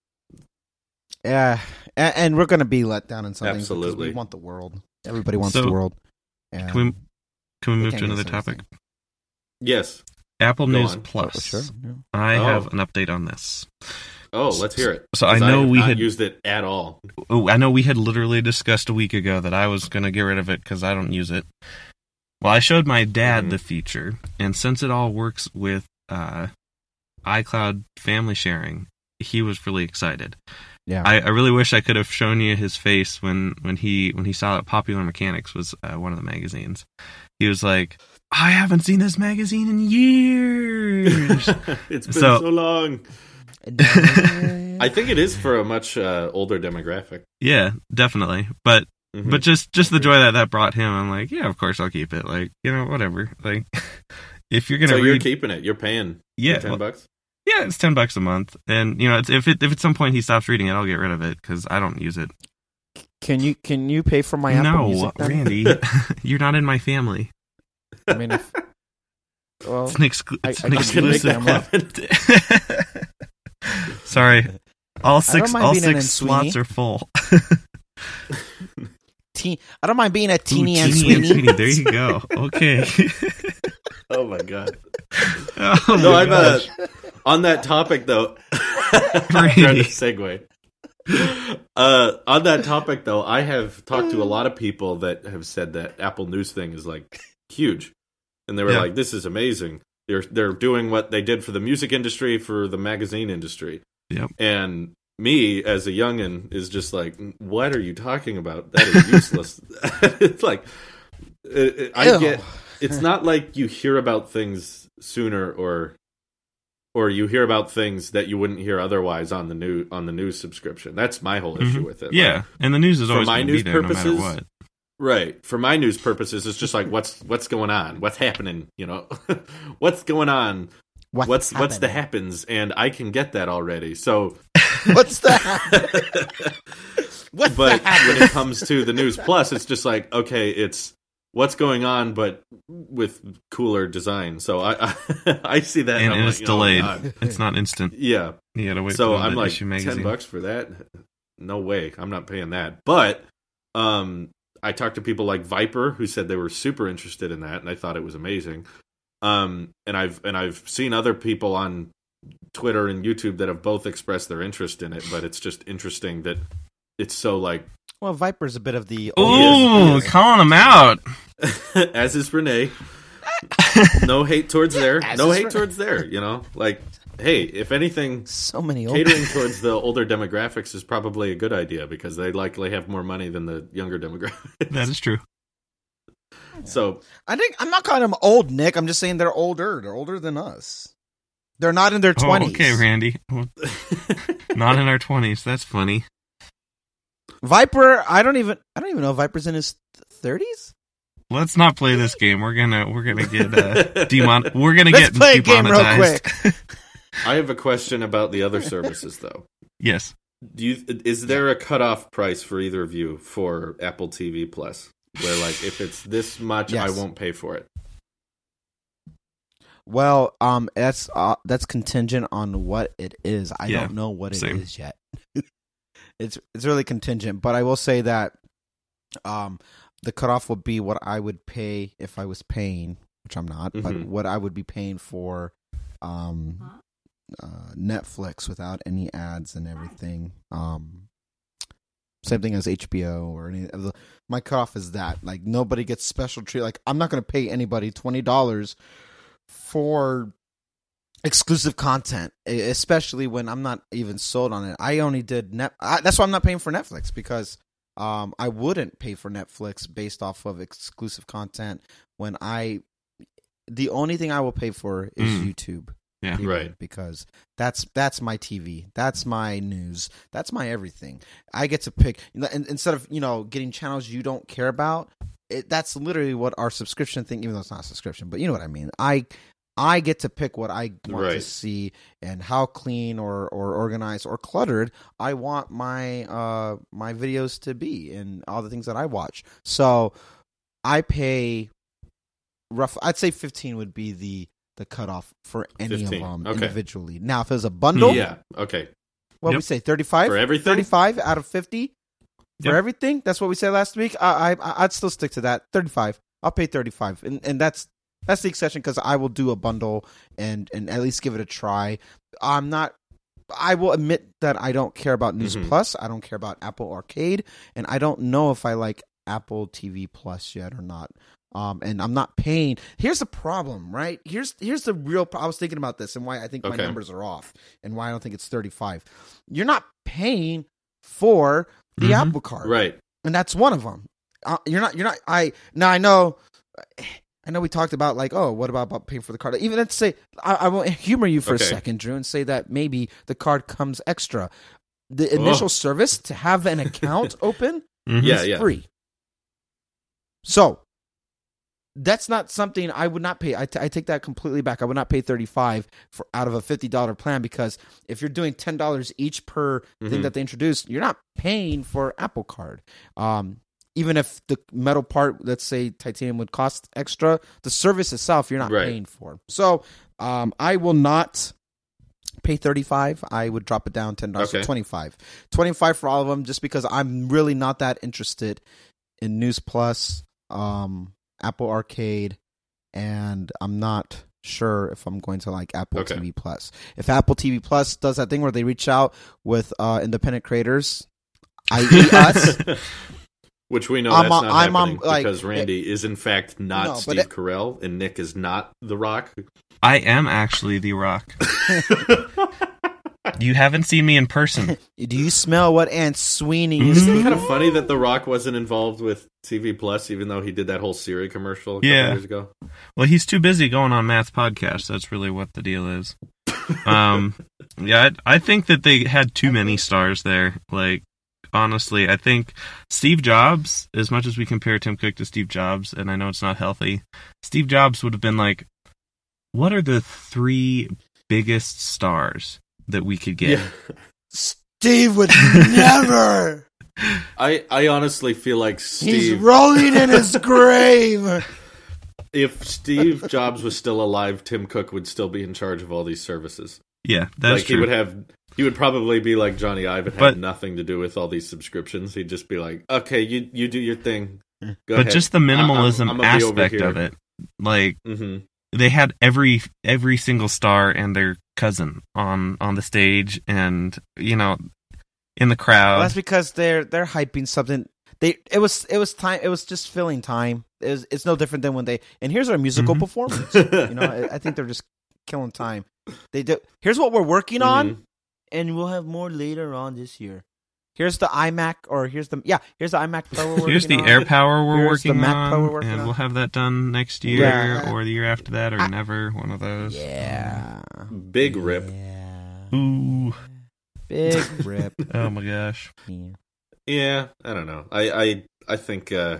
Yeah, and, and we're gonna be let down in some things because Absolutely. we want the world. Everybody wants So, the world. And Can we can we we move can't to get another us topic? anything. Yes. Apple Go News on. Plus. Oh, sure. Yeah. I Oh. have an update on this. Oh, let's hear it. So I 'Cause know have we not had used it at all. Oh, I know we had literally discussed a week ago that I was going to get rid of it because I don't use it. Well, I showed my dad Mhm. the feature, and since it all works with uh, iCloud family sharing, he was really excited. Yeah. I, I really wish I could have shown you his face when, when he when he saw that Popular Mechanics was uh, one of the magazines. He was like, "I haven't seen this magazine in years." It's been So- so, long. I think it is for a much uh, older demographic. Yeah, definitely. But Mhm. But just just the joy that that brought him, I'm like, yeah, of course I'll keep it. Like, you know, whatever. Like, if you're gonna so you're read, keeping it. You're paying yeah, ten well, bucks. yeah, it's ten bucks a month, and you know, it's, if it, if at some point he stops reading it, I'll get rid of it because I don't use it. Can you can you pay for my Apple no, Music? then? Randy, you're not in my family. I mean, if, well, It's an, exclu- I- it's I an can make exclusive. that happen. Sorry, all six mind all being an six slots in-sweeney. are full. teen. I don't mind being a teeny Ooh, and Teeny and Sweeney. Sweeney. There you go. Okay. Oh my god. Oh No, my I'm uh, gosh. on that topic though. I'm Randy. trying to segue. Uh, on that topic though, I have talked to a lot of people that have said that Apple News thing is like huge, and they were Yeah. like, "This is amazing." They're they're doing what they did for the music industry for the magazine industry. Yep. And me as a youngin is just like, "What are you talking about? That is useless." It's like it, it- I Ew. get. It's not like you hear about things sooner or or you hear about things that you wouldn't hear otherwise on the new on the news subscription. That's my whole issue Mhm. with it. Yeah, Like, and the news is for always my going to news be there no purposes, matter what. right. For my news purposes, it's just like what's what's going on, what's happening, you know, what's going on, What's what's what's the happening? happens, and I can get that already. So, What's that? What's but that? when it comes to the News Plus, it's just like okay, it's what's going on, but with cooler design. So I I, I see that, And, I'm and like, it's oh, delayed. God. It's not instant. Yeah. You gotta wait So for I'm the like issue ten magazine. bucks for that. No way, I'm not paying that. But um, I talked to people like Viper who said they were super interested in that, and I thought it was amazing. Um, and I've and I've seen other people on Twitter and YouTube that have both expressed their interest in it. But it's just interesting that it's so like Well, Viper's a bit of the. Ooh, is. calling him out. as is Renee. No hate towards there. As No is hate Renee. towards there. You know, like hey, if anything. So many old. Catering towards the older demographics is probably a good idea because they likely have more money than the younger demographics. That is true. So I think I'm not calling them old, Nick. I'm just saying they're older. They're older than us. They're not in their Oh, twenties. okay, Randy. Well, not in our twenties. That's funny. Viper, I don't even. I don't even know if Viper's in his thirties. Let's not play this game. We're gonna we're gonna get uh, demon. We're gonna Let's get play a game real demonetized. quick. I have a question about the other services, though. Yes. Do you is there a cutoff price for either of you for Apple T V Plus? Where like if it's this much, Yes. I won't pay for it. Well, um, that's uh, that's contingent on what it is. I Yeah, don't know what it is same. yet. it's it's really contingent, but I will say that um, the cutoff will be what I would pay if I was paying, which I'm not, but Mhm. what I would be paying for um, uh, Netflix without any ads and everything. Um, same thing as H B O or any of the. My cutoff is that like nobody gets special treat. Like I'm not going to pay anybody twenty dollars for exclusive content, e- especially when I'm not even sold on it. I only did net. I, that's why I'm not paying for Netflix because um, I wouldn't pay for Netflix based off of exclusive content when I. The only thing I will pay for is Mm. YouTube. Yeah. Period, Right. because that's that's my T V, that's my news, that's my everything. I get to pick and instead of you know getting channels you don't care about. It, that's literally what our subscription thing, even though it's not a subscription, but you know what I mean. I I get to pick what I want to Right. see and how clean or, or organized or cluttered I want my uh my videos to be and all the things that I watch. So I pay rough. I'd say fifteen would be the the cutoff for any fifteen, of them okay. individually. Now, if it was a bundle, Yeah. Okay. what we Yep. say, thirty-five For everything? thirty-five out of fifty for Yep. everything. That's what we said last week. I, I I'd still stick to that. thirty-five. I'll pay thirty-five, and and that's that's the exception because I will do a bundle and and at least give it a try. I'm not. I will admit that I don't care about News Mhm. Plus. I don't care about Apple Arcade, and I don't know if I like Apple T V Plus yet or not. Um, and I'm not paying. Here's the problem, right? Here's here's the real. pro- I was thinking about this and why I think my Okay. numbers are off, and why I don't think it's thirty-five. You're not paying for the Mhm. Apple Card, Right. and that's one of them. Uh, you're not. You're not. I now I know. I know we talked about like, oh, what about, about paying for the card? Even let's say I, I will humor you for Okay. a second, Drew, and say that maybe the card comes extra. The initial Oh. service to have an account open Mhm. Yeah. is Yeah. free. So that's not something I would not pay. I, t- I take that completely back. I would not pay thirty-five for out of a fifty dollars plan because if you're doing ten dollars each per thing Mhm. that they introduced, you're not paying for Apple Card. Um, even if the metal part, let's say titanium, would cost extra, the service itself you're not Right. paying for. So um, I will not pay thirty-five. I would drop it down ten dollars Okay. to twenty-five. twenty-five for all of them just because I'm really not that interested in News Plus, um, Apple Arcade, and I'm not sure if I'm going to like Apple Okay. T V Plus. If Apple T V Plus does that thing where they reach out with uh, independent creators, that is us, Which we know I'm that's on- not I'm on, happening like, because Randy is in fact not No, but Steve it- Carell and Nick is not The Rock. I am actually The Rock. You haven't seen me in person. do you smell what Aunt Sweeney is? Isn't it cooking? kind of funny that The Rock wasn't involved with T V Plus, even though he did that whole Siri commercial a couple Yeah. years ago? Well, he's too busy going on Matt's podcast. That's really what the deal is. Um, yeah, I, I think that they had too many stars there. Like, honestly, I think Steve Jobs, as much as we compare Tim Cook to Steve Jobs, and I know it's not healthy, Steve Jobs would have been like, what are the three biggest stars that we could get? Yeah. Steve would never. I, I honestly feel like He's Steve, rolling in his grave. if Steve Jobs was still alive, Tim Cook would still be in charge of all these services. Yeah, that's like true. he would have, he would probably be like Johnny Ive and have But- nothing to do with all these subscriptions. He'd just be like, okay, you you do your thing. Go but ahead. just the minimalism I'm- I'm gonna be over aspect here. of it. Like, Mm-hmm. they had every every single star and their cousin on on the stage, and you know, in the crowd. Well, that's because they're they're hyping something. They it was it was time. It was just filling time. It was, it's no different than when they and here's our musical Mhm. performance. You know, I, I think they're just killing time. They do. Here's what we're working on, Mm-hmm. and we'll have more later on this year. Here's the iMac, or here's the yeah, here's the iMac Pro. We're Here's the working on. AirPower we're Here's the working Mac on, Pro we're working and on. we'll have that done next year Yeah. or the year after that, or I- never. One of those. Yeah, Big rip. Yeah. Ooh. Big rip. Oh my gosh. Yeah. Yeah, I don't know. I I, I think uh,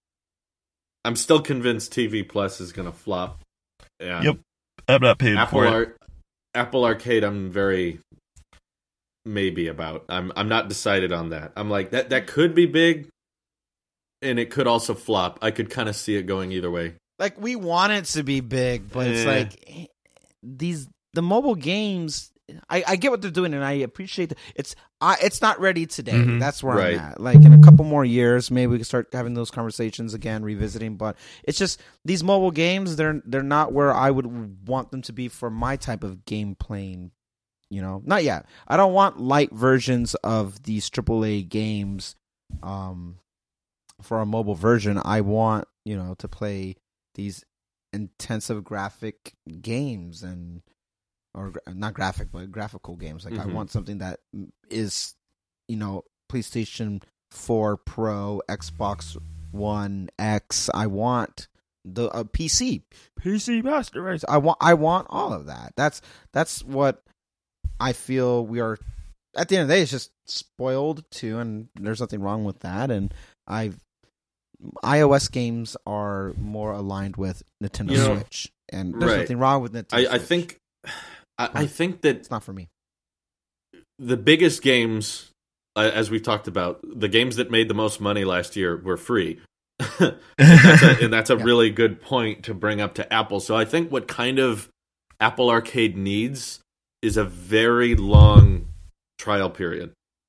I'm still convinced T V Plus is going to flop. Yeah. Yep. I'm not paying Apple for it. Ar- Apple Arcade, I'm very maybe about. I'm I'm not decided on that. I'm like that that could be big, and it could also flop. I could kind of see it going either way. Like we want it to be big, but it's Eh. like eh, these the mobile games. I, I get what they're doing, and I appreciate it. It's I, it's not ready today. Mhm. That's where Right. I'm at. Like in a couple more years, maybe we can start having those conversations again, revisiting. But it's just these mobile games. They're they're not where I would want them to be for my type of game playing. You know, not yet. I don't want light versions of these triple A games. Um, for a mobile version, I want you know to play these intensive graphic games and or gra- not graphic but graphical games. Like I Mhm. want something that is you know PlayStation four Pro, Xbox One X. I want the uh, P C P C Master Race. I want I want all of that. That's that's what I feel we are at the end of the day. It's just spoiled too, and there's nothing wrong with that. And I've iOS games are more aligned with Nintendo You know, Switch, and there's right. nothing wrong with Nintendo. I, I Switch. think I, I think that it's not for me. the biggest games, uh, as we've talked about, the games that made the most money last year were free. and that's a, and that's a Yeah. really good point to bring up to Apple. So I think what kind of Apple Arcade needs is a very long trial period.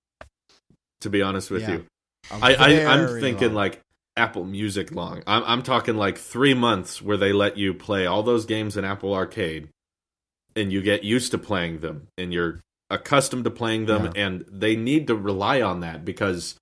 To be honest with Yeah. you, I, I I'm Very thinking long. like Apple Music long. I'm I'm talking like three months where they let you play all those games in Apple Arcade, and you get used to playing them, and you're accustomed to playing them, Yeah. and they need to rely on that because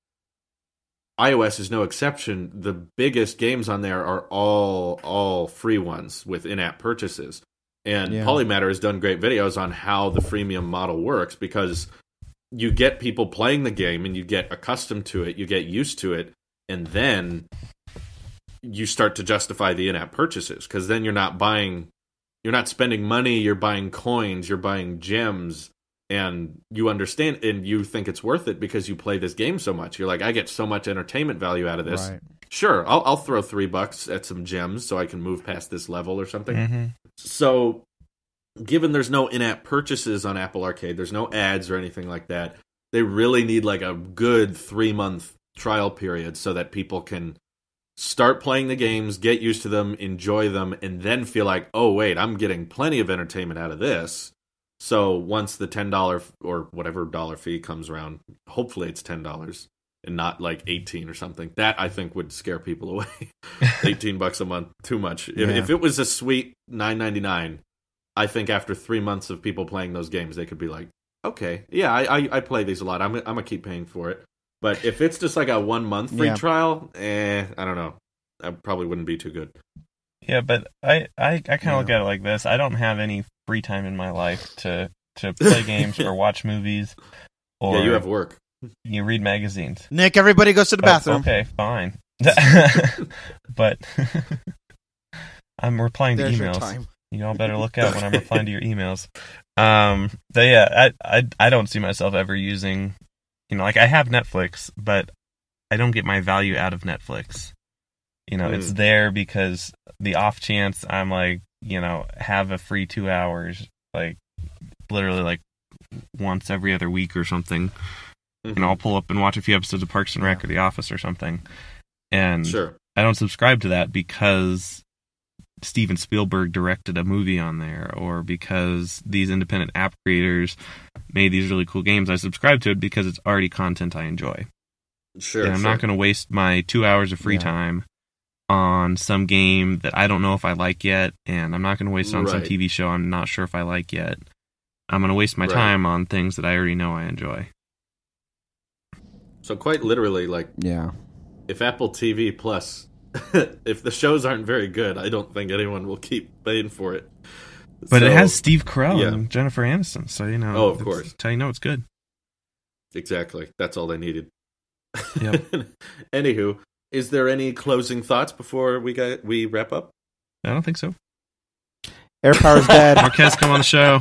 iOS is no exception. The biggest games on there are all all free ones with in-app purchases. And Yeah. Polymatter has done great videos on how the freemium model works because you get people playing the game and you get accustomed to it, you get used to it, and then you start to justify the in-app purchases because then you're not buying, you're not spending money, you're buying coins, you're buying gems, and you understand and you think it's worth it because you play this game so much. You're like, I get so much entertainment value out of this. Right. Sure, I'll, I'll throw three bucks at some gems so I can move past this level or something. Mm-hmm. So, given there's no in-app purchases on Apple Arcade, there's no ads or anything like that, they really need like a good three-month trial period so that people can start playing the games, get used to them, enjoy them, and then feel like, oh, wait, I'm getting plenty of entertainment out of this. So once the ten dollars or whatever dollar fee comes around, hopefully it's ten dollars, and not like eighteen or something. That I think would scare people away. eighteen bucks a month, too much. If, Yeah. if it was a sweet nine ninety-nine, I think after three months of people playing those games, they could be like, okay, yeah, I I, I play these a lot. I'm I'm gonna keep paying for it. But if it's just like a one month free Yeah. trial, eh, I don't know. That probably wouldn't be too good. Yeah, but I, I, I kind of Yeah. look at it like this. I don't have any free time in my life to, to play games or watch movies or yeah, you have work. you read magazines. Nick, everybody goes to the Oh, bathroom. okay, fine. But I'm replying to There's your emails. time. You all better look out when I'm replying to your emails. Um, but yeah, I, I, I don't see myself ever using, you know, like I have Netflix, but I don't get my value out of Netflix. You know, Mm. it's there because the off chance I'm like, you know, have a free two hours, like literally like once every other week or something. Mhm. You know, I'll pull up and watch a few episodes of Parks and Rec or The Office or something. And Sure. I don't subscribe to that because Steven Spielberg directed a movie on there or because these independent app creators made these really cool games. I subscribe to it because it's already content I enjoy. Sure. And I'm sure. not going to waste my two hours of free Yeah. time on some game that I don't know if I like yet, and I'm not going to waste it on some Right. T V show I'm not sure if I like yet. I'm going to waste my Right. time on things that I already know I enjoy. So quite literally, like, Yeah. if Apple T V Plus, if the shows aren't very good, I don't think anyone will keep paying for it. But So- it has Steve Carell yeah. and Jennifer Aniston, so you know. Oh, of it's- course. That's how you know it's good. Exactly. That's all they needed. Yep. Anywho, is there any closing thoughts before we got we wrap up? I don't think so. Air power's dead. Marquez, come on the show.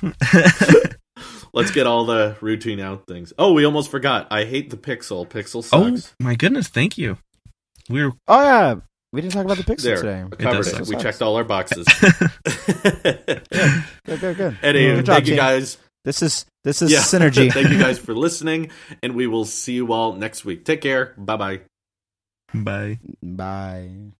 Let's get all the routine out things. Oh, we almost forgot. I hate the Pixel. Pixel Oh sucks. my goodness! Thank you. We were Oh yeah, we didn't talk about the Pixel there, today. I covered does it. suck. We Sucks. checked all our boxes. Good, good, good. Anyway, Good job, thank you team. guys. This is this is Yeah. synergy. Thank you guys for listening, and we will see you all next week. Take care. Bye bye. bye. Bye.